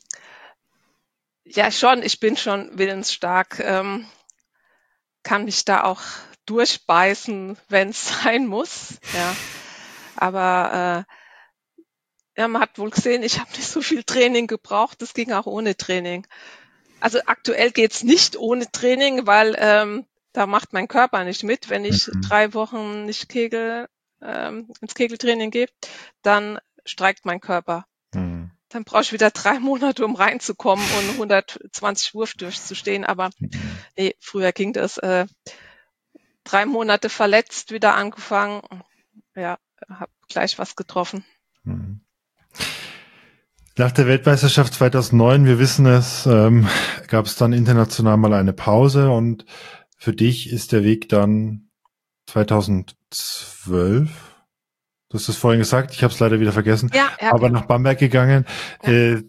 ja schon, ich bin schon willensstark, ähm, kann mich da auch durchbeißen, wenn es sein muss. Ja, aber äh, ja, man hat wohl gesehen, ich habe nicht so viel Training gebraucht. Das ging auch ohne Training. Also aktuell geht's nicht ohne Training, weil ähm, da macht mein Körper nicht mit. Wenn ich Mhm. drei Wochen nicht Kegel ähm, ins Kegeltraining gehe, dann streikt mein Körper. Mhm. Dann brauche ich wieder drei Monate, um reinzukommen und hundertzwanzig Wurf durchzustehen. Aber Mhm. nee, früher ging das. Äh, drei Monate verletzt, wieder angefangen. Ja, habe gleich was getroffen. Mhm. Nach der Weltmeisterschaft zweitausendneun, wir wissen es, ähm, gab es dann international mal eine Pause und für dich ist der Weg dann zweitausendzwölf, du hast es vorhin gesagt, ich habe es leider wieder vergessen, Ja, ja, aber genau. nach Bamberg gegangen. Ja. Äh,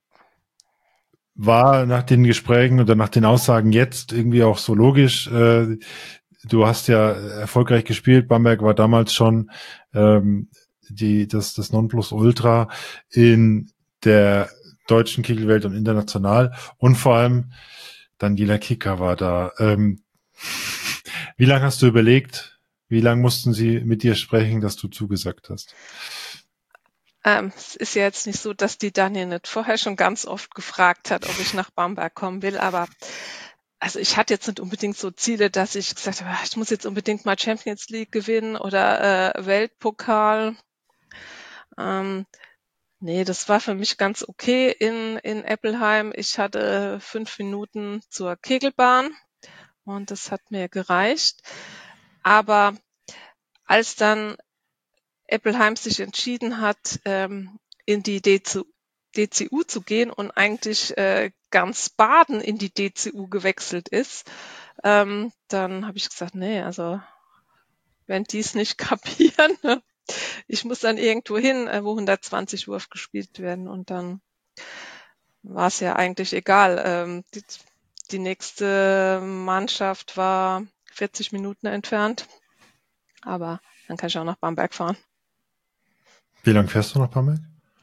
war nach den Gesprächen oder nach den Aussagen jetzt irgendwie auch so logisch. Äh, du hast ja erfolgreich gespielt. Bamberg war damals schon ähm, die das das Nonplusultra in der deutschen Kegelwelt und international. Und vor allem Daniela Kicker war da. Ähm, wie lange hast du überlegt? Wie lange mussten sie mit dir sprechen, dass du zugesagt hast? Ähm, es ist ja jetzt nicht so, dass die Daniel nicht vorher schon ganz oft gefragt hat, ob ich nach Bamberg kommen will, aber also ich hatte jetzt nicht unbedingt so Ziele, dass ich gesagt habe, ich muss jetzt unbedingt mal Champions League gewinnen oder äh, Weltpokal. Ähm, nee, das war für mich ganz okay in, in Eppelheim. Ich hatte fünf Minuten zur Kegelbahn und das hat mir gereicht. Aber als dann Eppelheim sich entschieden hat, ähm, in die D C, D C U zu gehen und eigentlich äh, ganz Baden in die D C U gewechselt ist, ähm, dann habe ich gesagt, nee, also wenn die es nicht kapieren, ne, ich muss dann irgendwo hin, äh, wo hundertzwanzig Wurf gespielt werden und dann war es ja eigentlich egal. Ähm, die, die nächste Mannschaft war vierzig Minuten entfernt, aber dann kann ich auch nach Bamberg fahren. Wie lange fährst du nach Bamberg?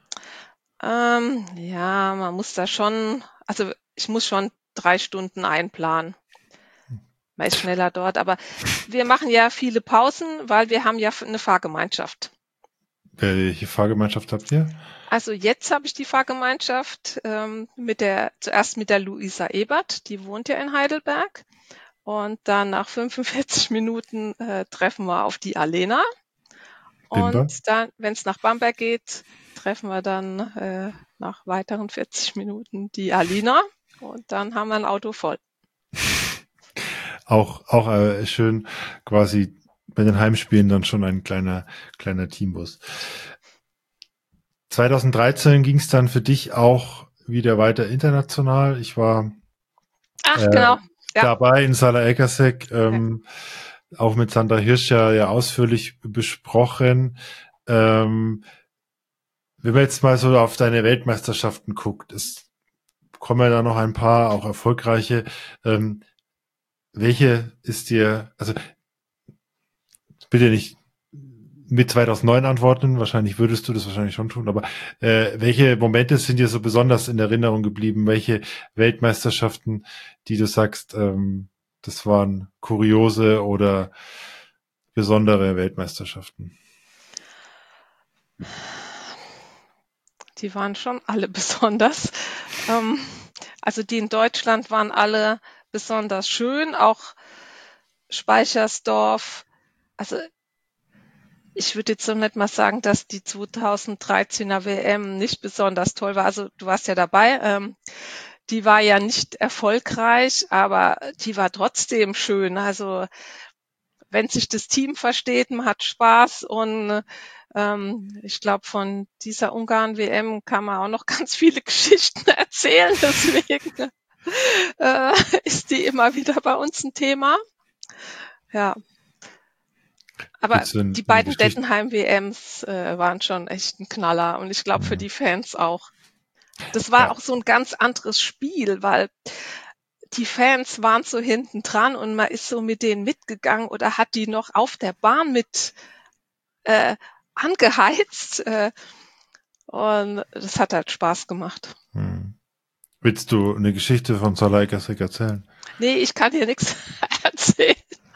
Ähm, ja, man muss da schon, also ich muss schon drei Stunden einplanen. Man ist schneller dort, aber wir machen ja viele Pausen, weil wir haben ja eine Fahrgemeinschaft. Welche Fahrgemeinschaft habt ihr? Also jetzt habe ich die Fahrgemeinschaft ähm, mit der, zuerst mit der Luisa Ebert, die wohnt ja in Heidelberg. Und dann nach fünfundvierzig Minuten äh, treffen wir auf die Alena. Bimba? Und dann, wenn es nach Bamberg geht, treffen wir dann äh, nach weiteren vierzig Minuten die Alina. Und dann haben wir ein Auto voll. auch auch äh, schön quasi bei den Heimspielen dann schon ein kleiner kleiner Teambus. zwanzig dreizehn ging es dann für dich auch wieder weiter international. Ich war Ach, äh, genau. Ja. dabei in Zalaegerszeg, ähm, ja. auch mit Sandra Hirsch ja, ja ausführlich besprochen. Ähm, wenn man jetzt mal so auf deine Weltmeisterschaften guckt, es kommen ja da noch ein paar, auch erfolgreiche. Ähm, welche ist dir, also bitte nicht mit zweitausendneun antworten, wahrscheinlich würdest du das wahrscheinlich schon tun, aber äh, welche Momente sind dir so besonders in Erinnerung geblieben? Welche Weltmeisterschaften, die du sagst, ähm, das waren kuriose oder besondere Weltmeisterschaften? Die waren schon alle besonders. ähm, also die in Deutschland waren alle besonders schön, auch Speichersdorf. Also ich würde jetzt so nicht mal sagen, dass die zweitausenddreizehner W M nicht besonders toll war. Also du warst ja dabei. Ähm, die war ja nicht erfolgreich, aber die war trotzdem schön. Also wenn sich das Team versteht, man hat Spaß und ähm, ich glaube, von dieser Ungarn-W M kann man auch noch ganz viele Geschichten erzählen. Deswegen äh, ist die immer wieder bei uns ein Thema. Ja. Aber ein, die beiden Dettenheim-W Ms äh, waren schon echt ein Knaller und ich glaube für die Fans auch. Das war ja auch so ein ganz anderes Spiel, weil die Fans waren so hinten dran und man ist so mit denen mitgegangen oder hat die noch auf der Bahn mit äh, angeheizt äh, und das hat halt Spaß gemacht. Hm. Willst du eine Geschichte von Zalaegerszeg erzählen? Nee, ich kann dir nichts erzählen.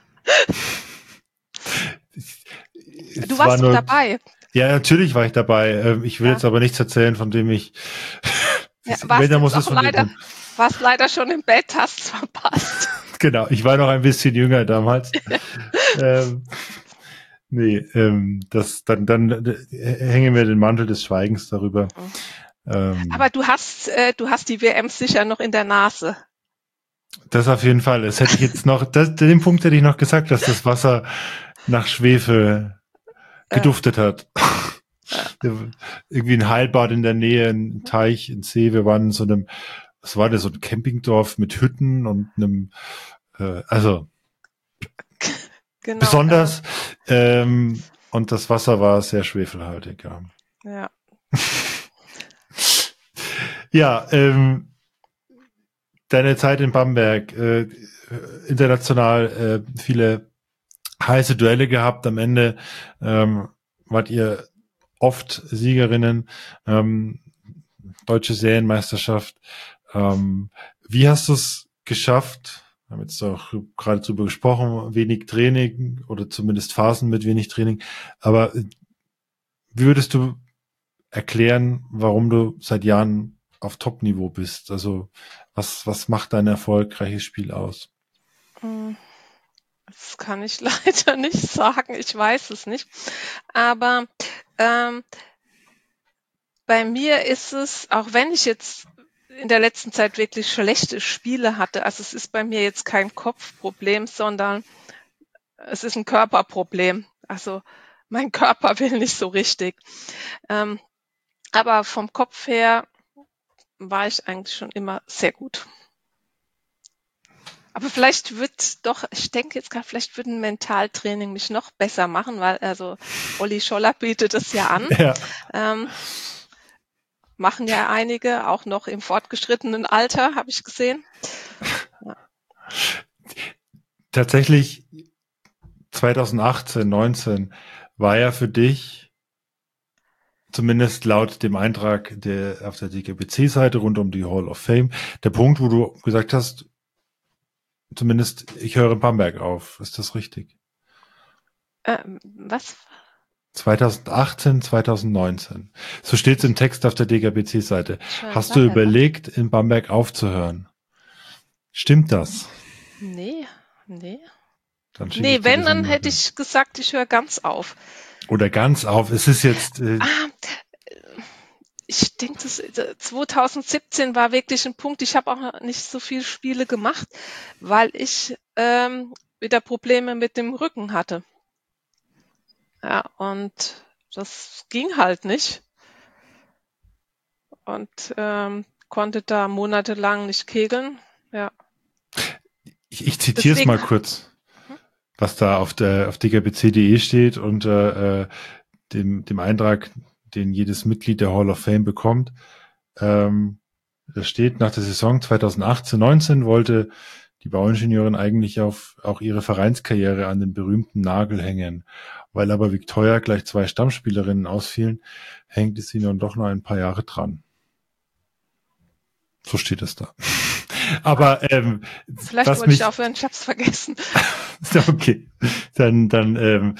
Du warst doch dabei. Ja, natürlich war ich dabei. Ich will ja. jetzt aber nichts erzählen, von dem ich... Ja, warst, wenn, muss es von leider, warst leider schon im Bett, hast es verpasst. Genau, ich war noch ein bisschen jünger damals. ähm, nee, ähm, das, dann, dann hängen wir den Mantel des Schweigens darüber. Ähm, aber du hast, äh, du hast die W M sicher noch in der Nase. Das auf jeden Fall. Das hätte ich jetzt noch, das, den Punkt hätte ich noch gesagt, dass das Wasser nach Schwefel geduftet hat. Ja. Irgendwie ein Heilbad in der Nähe, ein Teich, ein See. Wir waren in so einem, was war das, so ein Campingdorf mit Hütten und einem, äh, also genau, besonders. Äh, ähm, und das Wasser war sehr schwefelhaltig. Ja. Ja. ja, ähm, deine Zeit in Bamberg, äh, international äh, viele heiße Duelle gehabt. Am Ende ähm, wart ihr oft Siegerinnen, ähm, deutsche Serienmeisterschaft. Ähm, wie hast du es geschafft? Wir haben jetzt auch gerade drüber gesprochen, wenig Training oder zumindest Phasen mit wenig Training. Aber wie würdest du erklären, warum du seit Jahren auf Top-Niveau bist? Also was, was macht dein erfolgreiches Spiel aus? Das kann ich leider nicht sagen. Ich weiß es nicht. Aber ähm, bei mir ist es, auch wenn ich jetzt in der letzten Zeit wirklich schlechte Spiele hatte, also es ist bei mir jetzt kein Kopfproblem, sondern es ist ein Körperproblem. Also mein Körper will nicht so richtig. Ähm, aber vom Kopf her war ich eigentlich schon immer sehr gut. Aber vielleicht wird doch, ich denke jetzt gerade, vielleicht wird ein Mentaltraining mich noch besser machen, weil also Olli Scholler bietet es ja an. Ja. Ähm, machen ja einige, auch noch im fortgeschrittenen Alter, habe ich gesehen. Ja. Tatsächlich zweitausendachtzehn, neunzehn war ja für dich, zumindest laut dem Eintrag der auf der D G B C-Seite rund um die Hall of Fame, der Punkt, wo du gesagt hast, zumindest ich höre in Bamberg auf. Ist das richtig? Ähm, was? zweitausendachtzehn, zweitausendneunzehn. So steht es im Text auf der D G B C-Seite. Hast du überlegt, in Bamberg aufzuhören? Stimmt das? Nee, nee. Dann nee, wenn, dann hätte ich gesagt, ich höre ganz auf. Oder ganz auf. Es ist jetzt... Äh ah, ich denke, das, zwanzig siebzehn war wirklich ein Punkt. Ich habe auch nicht so viele Spiele gemacht, weil ich ähm, wieder Probleme mit dem Rücken hatte. Ja, und das ging halt nicht. Und ähm, konnte da monatelang nicht kegeln. Ja. Ich, ich zitiere es mal kurz, was da auf der auf d k b c punkt d e steht unter äh, dem, dem Eintrag, den jedes Mitglied der Hall of Fame bekommt. Ähm, da steht, nach der Saison zwanzig achtzehn neunzehn wollte die Bauingenieurin eigentlich auf auch ihre Vereinskarriere an den berühmten Nagel hängen. Weil aber Victoria gleich zwei Stammspielerinnen ausfielen, hängte sie nun doch noch ein paar Jahre dran. So steht es da. Aber ähm, vielleicht wollte mich, ich aufhören, ich hab's vergessen. Okay, dann dann ähm,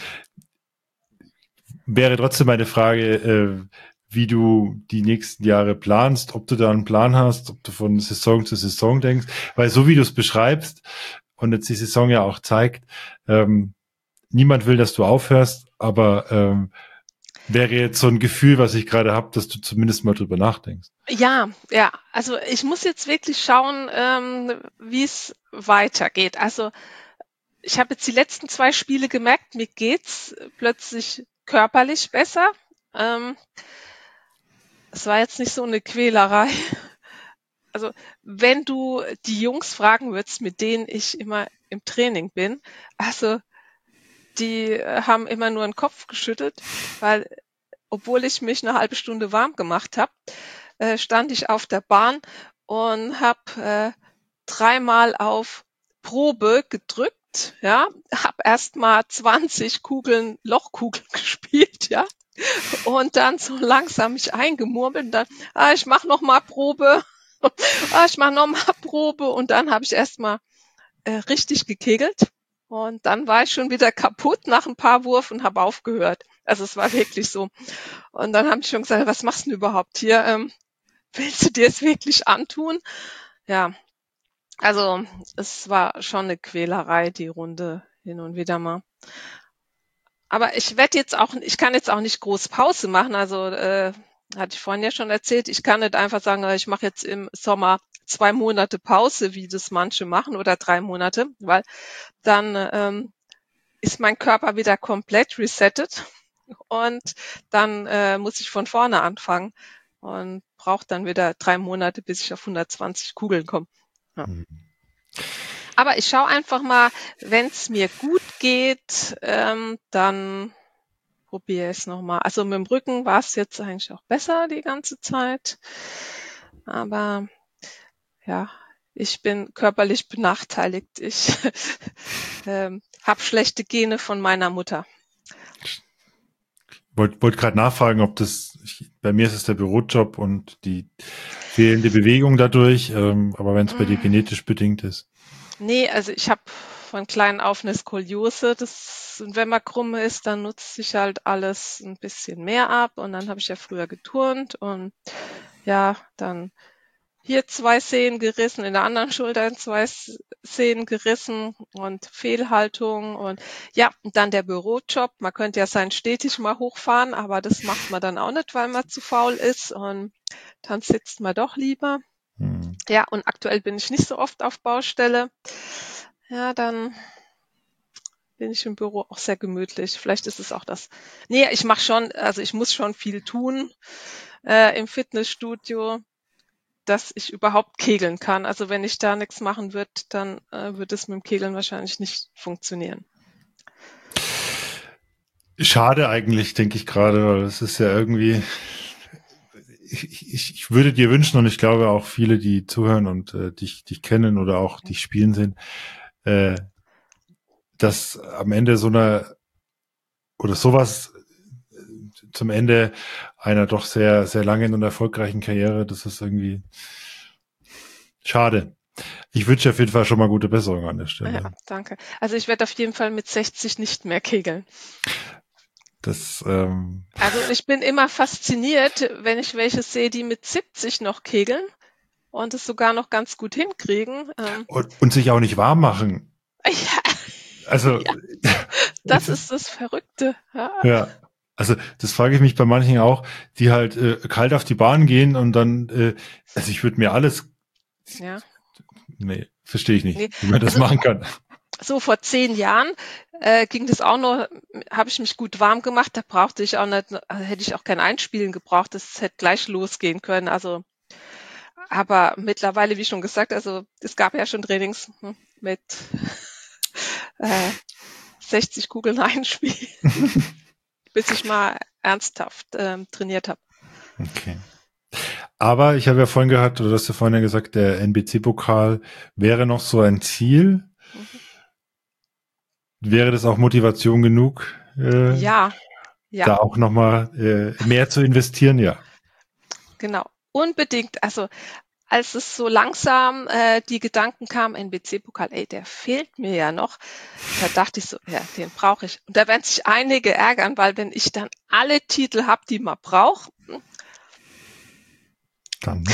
wäre trotzdem meine Frage, äh, wie du die nächsten Jahre planst, ob du da einen Plan hast, ob du von Saison zu Saison denkst, weil so wie du es beschreibst und jetzt die Saison ja auch zeigt, ähm, niemand will, dass du aufhörst, aber ähm, wäre jetzt so ein Gefühl, was ich gerade habe, dass du zumindest mal drüber nachdenkst. Ja, ja, also ich muss jetzt wirklich schauen, ähm, wie es weitergeht. Also ich habe jetzt die letzten zwei Spiele gemerkt, mir geht's plötzlich körperlich besser. Ähm, es war jetzt nicht so eine Quälerei. Also wenn du die Jungs fragen würdest, mit denen ich immer im Training bin, also die haben immer nur den Kopf geschüttelt, weil obwohl ich mich eine halbe Stunde warm gemacht habe, äh, stand ich auf der Bahn und habe äh, dreimal auf Probe gedrückt, ja, habe erst mal zwanzig Kugeln, Lochkugeln gespielt, ja, und dann so langsam mich eingemurmelt und dann, ah, ich mach noch mal Probe, ah, ich mach noch mal Probe und dann habe ich erst mal äh, richtig gekegelt und dann war ich schon wieder kaputt nach ein paar Wurf und habe aufgehört. Also es war wirklich so. Und dann haben die schon gesagt, was machst du denn überhaupt hier? Ähm, willst du dir es wirklich antun? Ja, also es war schon eine Quälerei, die Runde hin und wieder mal. Aber ich werde jetzt auch, ich kann jetzt auch nicht groß Pause machen. Also äh, hatte ich vorhin ja schon erzählt, ich kann nicht einfach sagen, ich mache jetzt im Sommer zwei Monate Pause, wie das manche machen, oder drei Monate, weil dann ähm, ist mein Körper wieder komplett resettet und dann äh, muss ich von vorne anfangen und brauche dann wieder drei Monate, bis ich auf hundertzwanzig Kugeln komme. Ja. Mhm. Aber ich schaue einfach mal, wenn es mir gut geht, ähm, dann probiere ich es nochmal. Also mit dem Rücken war es jetzt eigentlich auch besser die ganze Zeit. Aber ja, ich bin körperlich benachteiligt. Ich ähm, habe schlechte Gene von meiner Mutter. Wollte wollt gerade nachfragen, ob das, ich, bei mir ist es der Bürojob und die fehlende Bewegung dadurch, ähm, aber wenn es bei dir genetisch bedingt ist. Nee, also ich habe von klein auf eine Skoliose. Das, wenn man krumm ist, dann nutzt sich halt alles ein bisschen mehr ab. Und dann habe ich ja früher geturnt und ja, dann hier zwei Sehnen gerissen, in der anderen Schulter zwei Sehnen gerissen und Fehlhaltung und ja, und dann der Bürojob. Man könnte ja sein stetig mal hochfahren, aber das macht man dann auch nicht, weil man zu faul ist und dann sitzt man doch lieber. Hm. Ja, und aktuell bin ich nicht so oft auf Baustelle. Ja, dann bin ich im Büro auch sehr gemütlich. Vielleicht ist es auch das. Nee, ich mache schon, also ich muss schon viel tun äh, im Fitnessstudio, dass ich überhaupt kegeln kann. Also wenn ich da nichts machen würde, dann äh, wird es mit dem Kegeln wahrscheinlich nicht funktionieren. Schade eigentlich, denke ich gerade, weil es ist ja irgendwie, ich, ich, ich würde dir wünschen und ich glaube auch viele, die zuhören und äh, dich, dich kennen oder auch dich spielen sehen, äh, dass am Ende so einer oder sowas zum Ende einer doch sehr, sehr langen und erfolgreichen Karriere, das ist irgendwie schade. Ich wünsche auf jeden Fall schon mal gute Besserung an der Stelle. Ja, danke. Also ich werde auf jeden Fall mit sechzig nicht mehr kegeln. Das, ähm also ich bin immer fasziniert, wenn ich welche sehe, die mit siebzig noch kegeln und es sogar noch ganz gut hinkriegen. Und, und sich auch nicht warm machen. Ja. Also ja. Das ist das Verrückte. Ja. ja. Also das frage ich mich bei manchen auch, die halt äh, kalt auf die Bahn gehen und dann, äh, also ich würde mir alles, Ja. nee, verstehe ich Nee. nicht, wie man das Also machen kann. so vor zehn Jahren äh, ging das auch noch, habe ich mich gut warm gemacht, da brauchte ich auch nicht, also hätte ich auch kein Einspielen gebraucht, das hätte gleich losgehen können. Also, aber mittlerweile, wie schon gesagt, also es gab ja schon Trainings hm, mit äh, sechzig Kugeln einspielen, bis ich mal ernsthaft ähm, trainiert habe. Okay. Aber ich habe ja vorhin gehört, oder du hast ja vorhin ja gesagt, der N B C-Pokal wäre noch so ein Ziel. Mhm. Wäre das auch Motivation genug, äh, Ja, ja, da auch nochmal äh, mehr zu investieren? Ja. genau. Unbedingt. Also als es so langsam äh, die Gedanken kamen, N B C-Pokal, ey, der fehlt mir ja noch. Da dachte ich so, ja, den brauche ich. Und da werden sich einige ärgern, weil wenn ich dann alle Titel habe, die man braucht, Dann,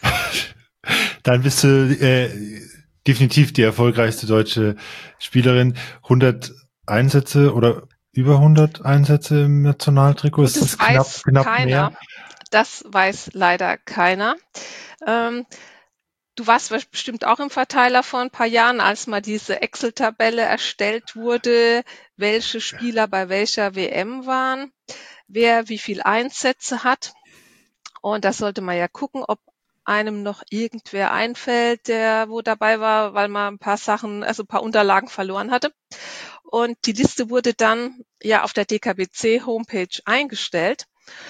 dann bist du äh, definitiv die erfolgreichste deutsche Spielerin. hundert Einsätze oder über hundert Einsätze im Nationaltrikot. du, Ist das das knapp, weiß knapp mehr? keiner. Das weiß leider keiner. Ähm, du warst bestimmt auch im Verteiler vor ein paar Jahren, als mal diese Excel-Tabelle erstellt wurde, welche Spieler bei welcher W M waren, wer wie viel Einsätze hat. Und da sollte man ja gucken, ob einem noch irgendwer einfällt, der wo dabei war, weil man ein paar Sachen, also ein paar Unterlagen verloren hatte. Und die Liste wurde dann ja auf der D K B C-Homepage eingestellt.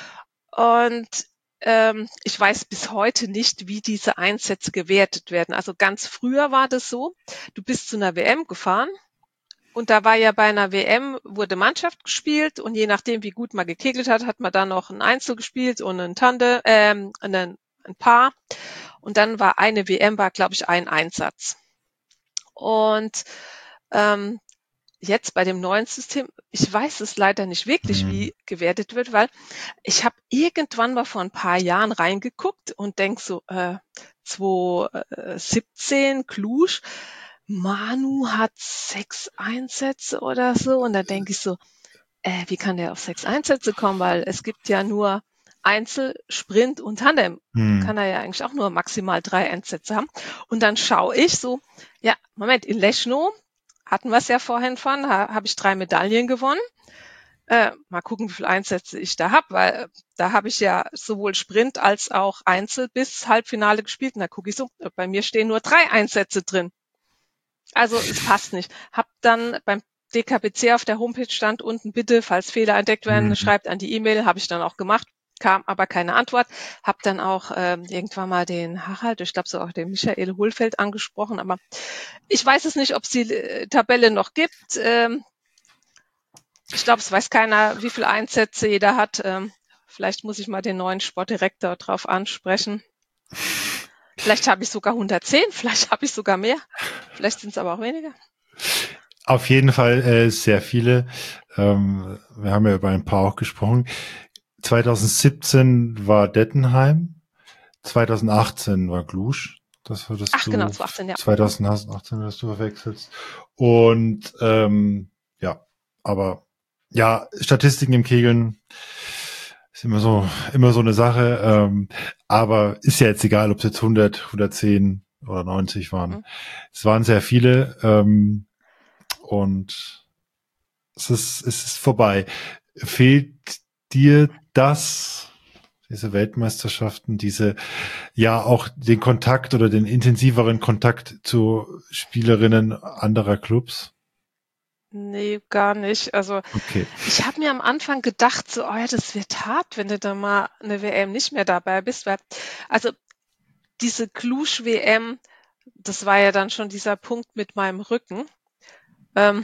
Und ähm, ich weiß bis heute nicht, wie diese Einsätze gewertet werden. Also ganz früher war das so, du bist zu einer W M gefahren und da war ja bei einer W M, wurde Mannschaft gespielt und je nachdem, wie gut man gekegelt hat, hat man dann noch ein Einzel gespielt und ein Tande, ähm, ein, ein Paar. Und dann war eine W M, war glaube ich ein Einsatz. Und ähm, jetzt bei dem neuen System, ich weiß es leider nicht wirklich, Hm. wie gewertet wird, weil ich habe irgendwann mal vor ein paar Jahren reingeguckt und denk so, äh, zwanzig siebzehn Cluj, Manu hat sechs Einsätze oder so und da denke ich so, äh, wie kann der auf sechs Einsätze kommen, weil es gibt ja nur Einzel, Sprint und Tandem. Hm. Kann er ja eigentlich auch nur maximal drei Einsätze haben. Und dann schaue ich so, ja, Moment, in Lechno hatten wir es ja vorhin von, ha, habe ich drei Medaillen gewonnen. Äh, mal gucken, wie viele Einsätze ich da habe, weil äh, da habe ich ja sowohl Sprint als auch Einzel bis Halbfinale gespielt. Und da gucke ich so, äh, bei mir stehen nur drei Einsätze drin. Also es passt nicht. Hab dann beim D K B C auf der Homepage stand unten, bitte, falls Fehler entdeckt werden, Hm. schreibt an die E-Mail, habe ich dann auch gemacht. Kam aber keine Antwort. Hab dann auch ähm, irgendwann mal den Harald, ich glaube so auch den Michael Hohlfeld angesprochen, aber ich weiß es nicht, ob es die äh, Tabelle noch gibt. Ähm, ich glaube, es weiß keiner, wie viele Einsätze jeder hat. Ähm, vielleicht muss ich mal den neuen Sportdirektor drauf ansprechen. Vielleicht habe ich sogar hundertzehn, vielleicht habe ich sogar mehr. Vielleicht sind es aber auch weniger. Auf jeden Fall äh, sehr viele. Ähm, wir haben ja über ein paar auch gesprochen. zwanzig siebzehn war Dettenheim, zwanzig achtzehn war Cluj. Das würdest Ach genau, du zwanzig achtzehn, ja. zwanzig achtzehn wirst du verwechselst. Und ähm, ja, aber ja, Statistiken im Kegeln ist immer so immer so eine Sache. Ähm, aber ist ja jetzt egal, ob es jetzt hundert, hundertzehn oder neunzig waren. Mhm. Es waren sehr viele. Ähm, und es ist, es ist vorbei. Fehlt dir das, diese Weltmeisterschaften, diese, ja, auch den Kontakt oder den intensiveren Kontakt zu Spielerinnen anderer Clubs? Nee, gar nicht. Also Okay. ich habe mir am Anfang gedacht, so, oh ja, das wird hart, wenn du da mal eine W M nicht mehr dabei bist, weil also diese Cluj-W M, das war ja dann schon dieser Punkt mit meinem Rücken. Ähm,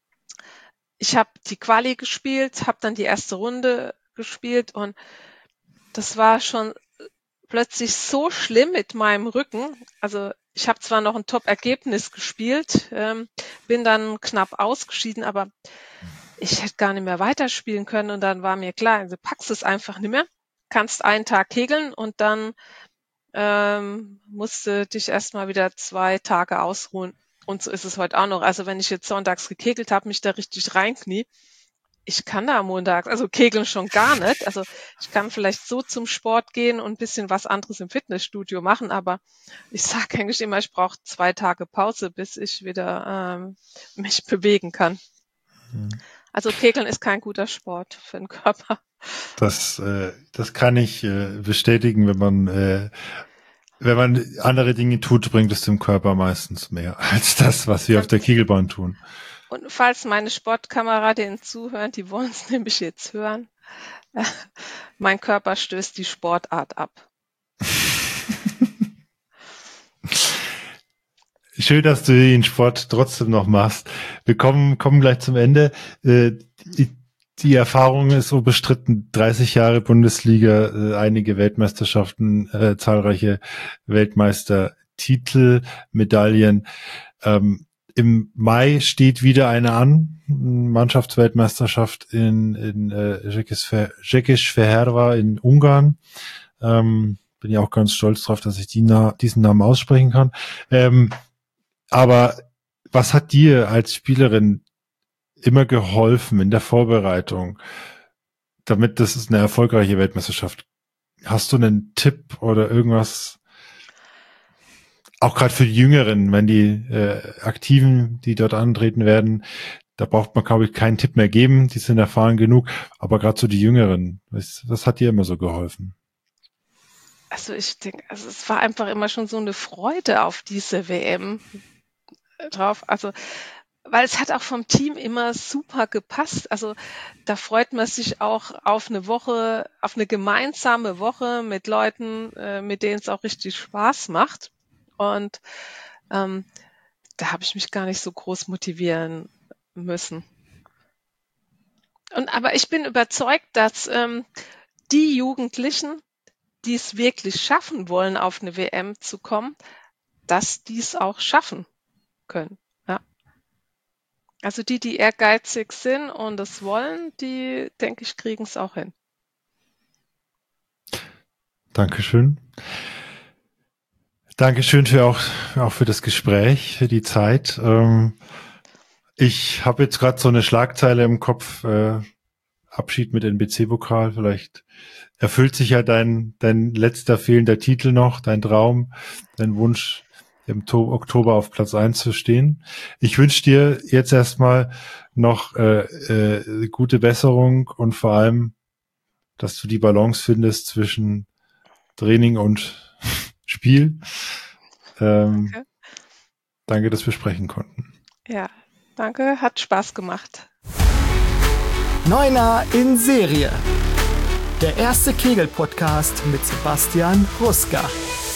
ich habe die Quali gespielt, habe dann die erste Runde gespielt und das war schon plötzlich so schlimm mit meinem Rücken. Also ich habe zwar noch ein Top-Ergebnis gespielt, ähm, bin dann knapp ausgeschieden, aber ich hätte gar nicht mehr weiterspielen können und dann war mir klar, du packst es einfach nicht mehr, kannst einen Tag kegeln und dann ähm, musste dich erstmal wieder zwei Tage ausruhen. Und so ist es heute auch noch. Also wenn ich jetzt sonntags gekegelt habe, mich da richtig reinknie, ich kann da montags, also Kegeln schon gar nicht. Also ich kann vielleicht so zum Sport gehen und ein bisschen was anderes im Fitnessstudio machen, aber ich sage eigentlich immer, ich brauche zwei Tage Pause, bis ich wieder ähm, mich bewegen kann. Mhm. Also Kegeln ist kein guter Sport für den Körper. Das, äh, das kann ich äh, bestätigen, wenn man äh, wenn man andere Dinge tut, bringt es dem Körper meistens mehr als das, was wir auf der Kegelbahn tun. Und falls meine Sportkameradinnen zuhören, die wollen es nämlich jetzt hören, äh, mein Körper stößt die Sportart ab. Schön, dass du den Sport trotzdem noch machst. Wir kommen, kommen gleich zum Ende. Äh, die, die Erfahrung ist so bestritten, dreißig Jahre Bundesliga, äh, einige Weltmeisterschaften, äh, zahlreiche Weltmeistertitel, Medaillen. Ähm, Im Mai steht wieder eine an, Mannschaftsweltmeisterschaft in, in äh, Székesfehérvár in Ungarn. Ähm, bin ja auch ganz stolz drauf, dass ich die Na- diesen Namen aussprechen kann. Ähm, aber was hat dir als Spielerin immer geholfen in der Vorbereitung, damit das ist eine erfolgreiche Weltmeisterschaft? Hast du einen Tipp oder irgendwas? Auch gerade für die Jüngeren, wenn die äh, Aktiven, die dort antreten werden, da braucht man, glaube ich, keinen Tipp mehr geben, die sind erfahren genug, aber gerade so die Jüngeren, was, was hat dir immer so geholfen? Also ich denke, also es war einfach immer schon so eine Freude auf diese W M drauf, also weil es hat auch vom Team immer super gepasst, also da freut man sich auch auf eine Woche, auf eine gemeinsame Woche mit Leuten, äh, mit denen es auch richtig Spaß macht. Und ähm, da habe ich mich gar nicht so groß motivieren müssen. Und aber ich bin überzeugt, dass ähm, die Jugendlichen, die es wirklich schaffen wollen, auf eine W M zu kommen, dass die es auch schaffen können. Ja. Also die, die ehrgeizig sind und es wollen, die, denke ich, kriegen es auch hin. Dankeschön. Dankeschön für auch, auch für das Gespräch, für die Zeit. Ähm, ich habe jetzt gerade so eine Schlagzeile im Kopf, äh, Abschied mit N B C-Pokal. Vielleicht erfüllt sich ja dein, dein letzter fehlender Titel noch, dein Traum, dein Wunsch, im to- Oktober auf Platz eins zu stehen. Ich wünsche dir jetzt erstmal noch äh, äh, gute Besserung und vor allem, dass du die Balance findest zwischen Training und Spiel. Ähm, danke. danke, dass wir sprechen konnten. Ja, danke, hat Spaß gemacht. Neuner in Serie. Der erste Kegel-Podcast mit Sebastian Ruska.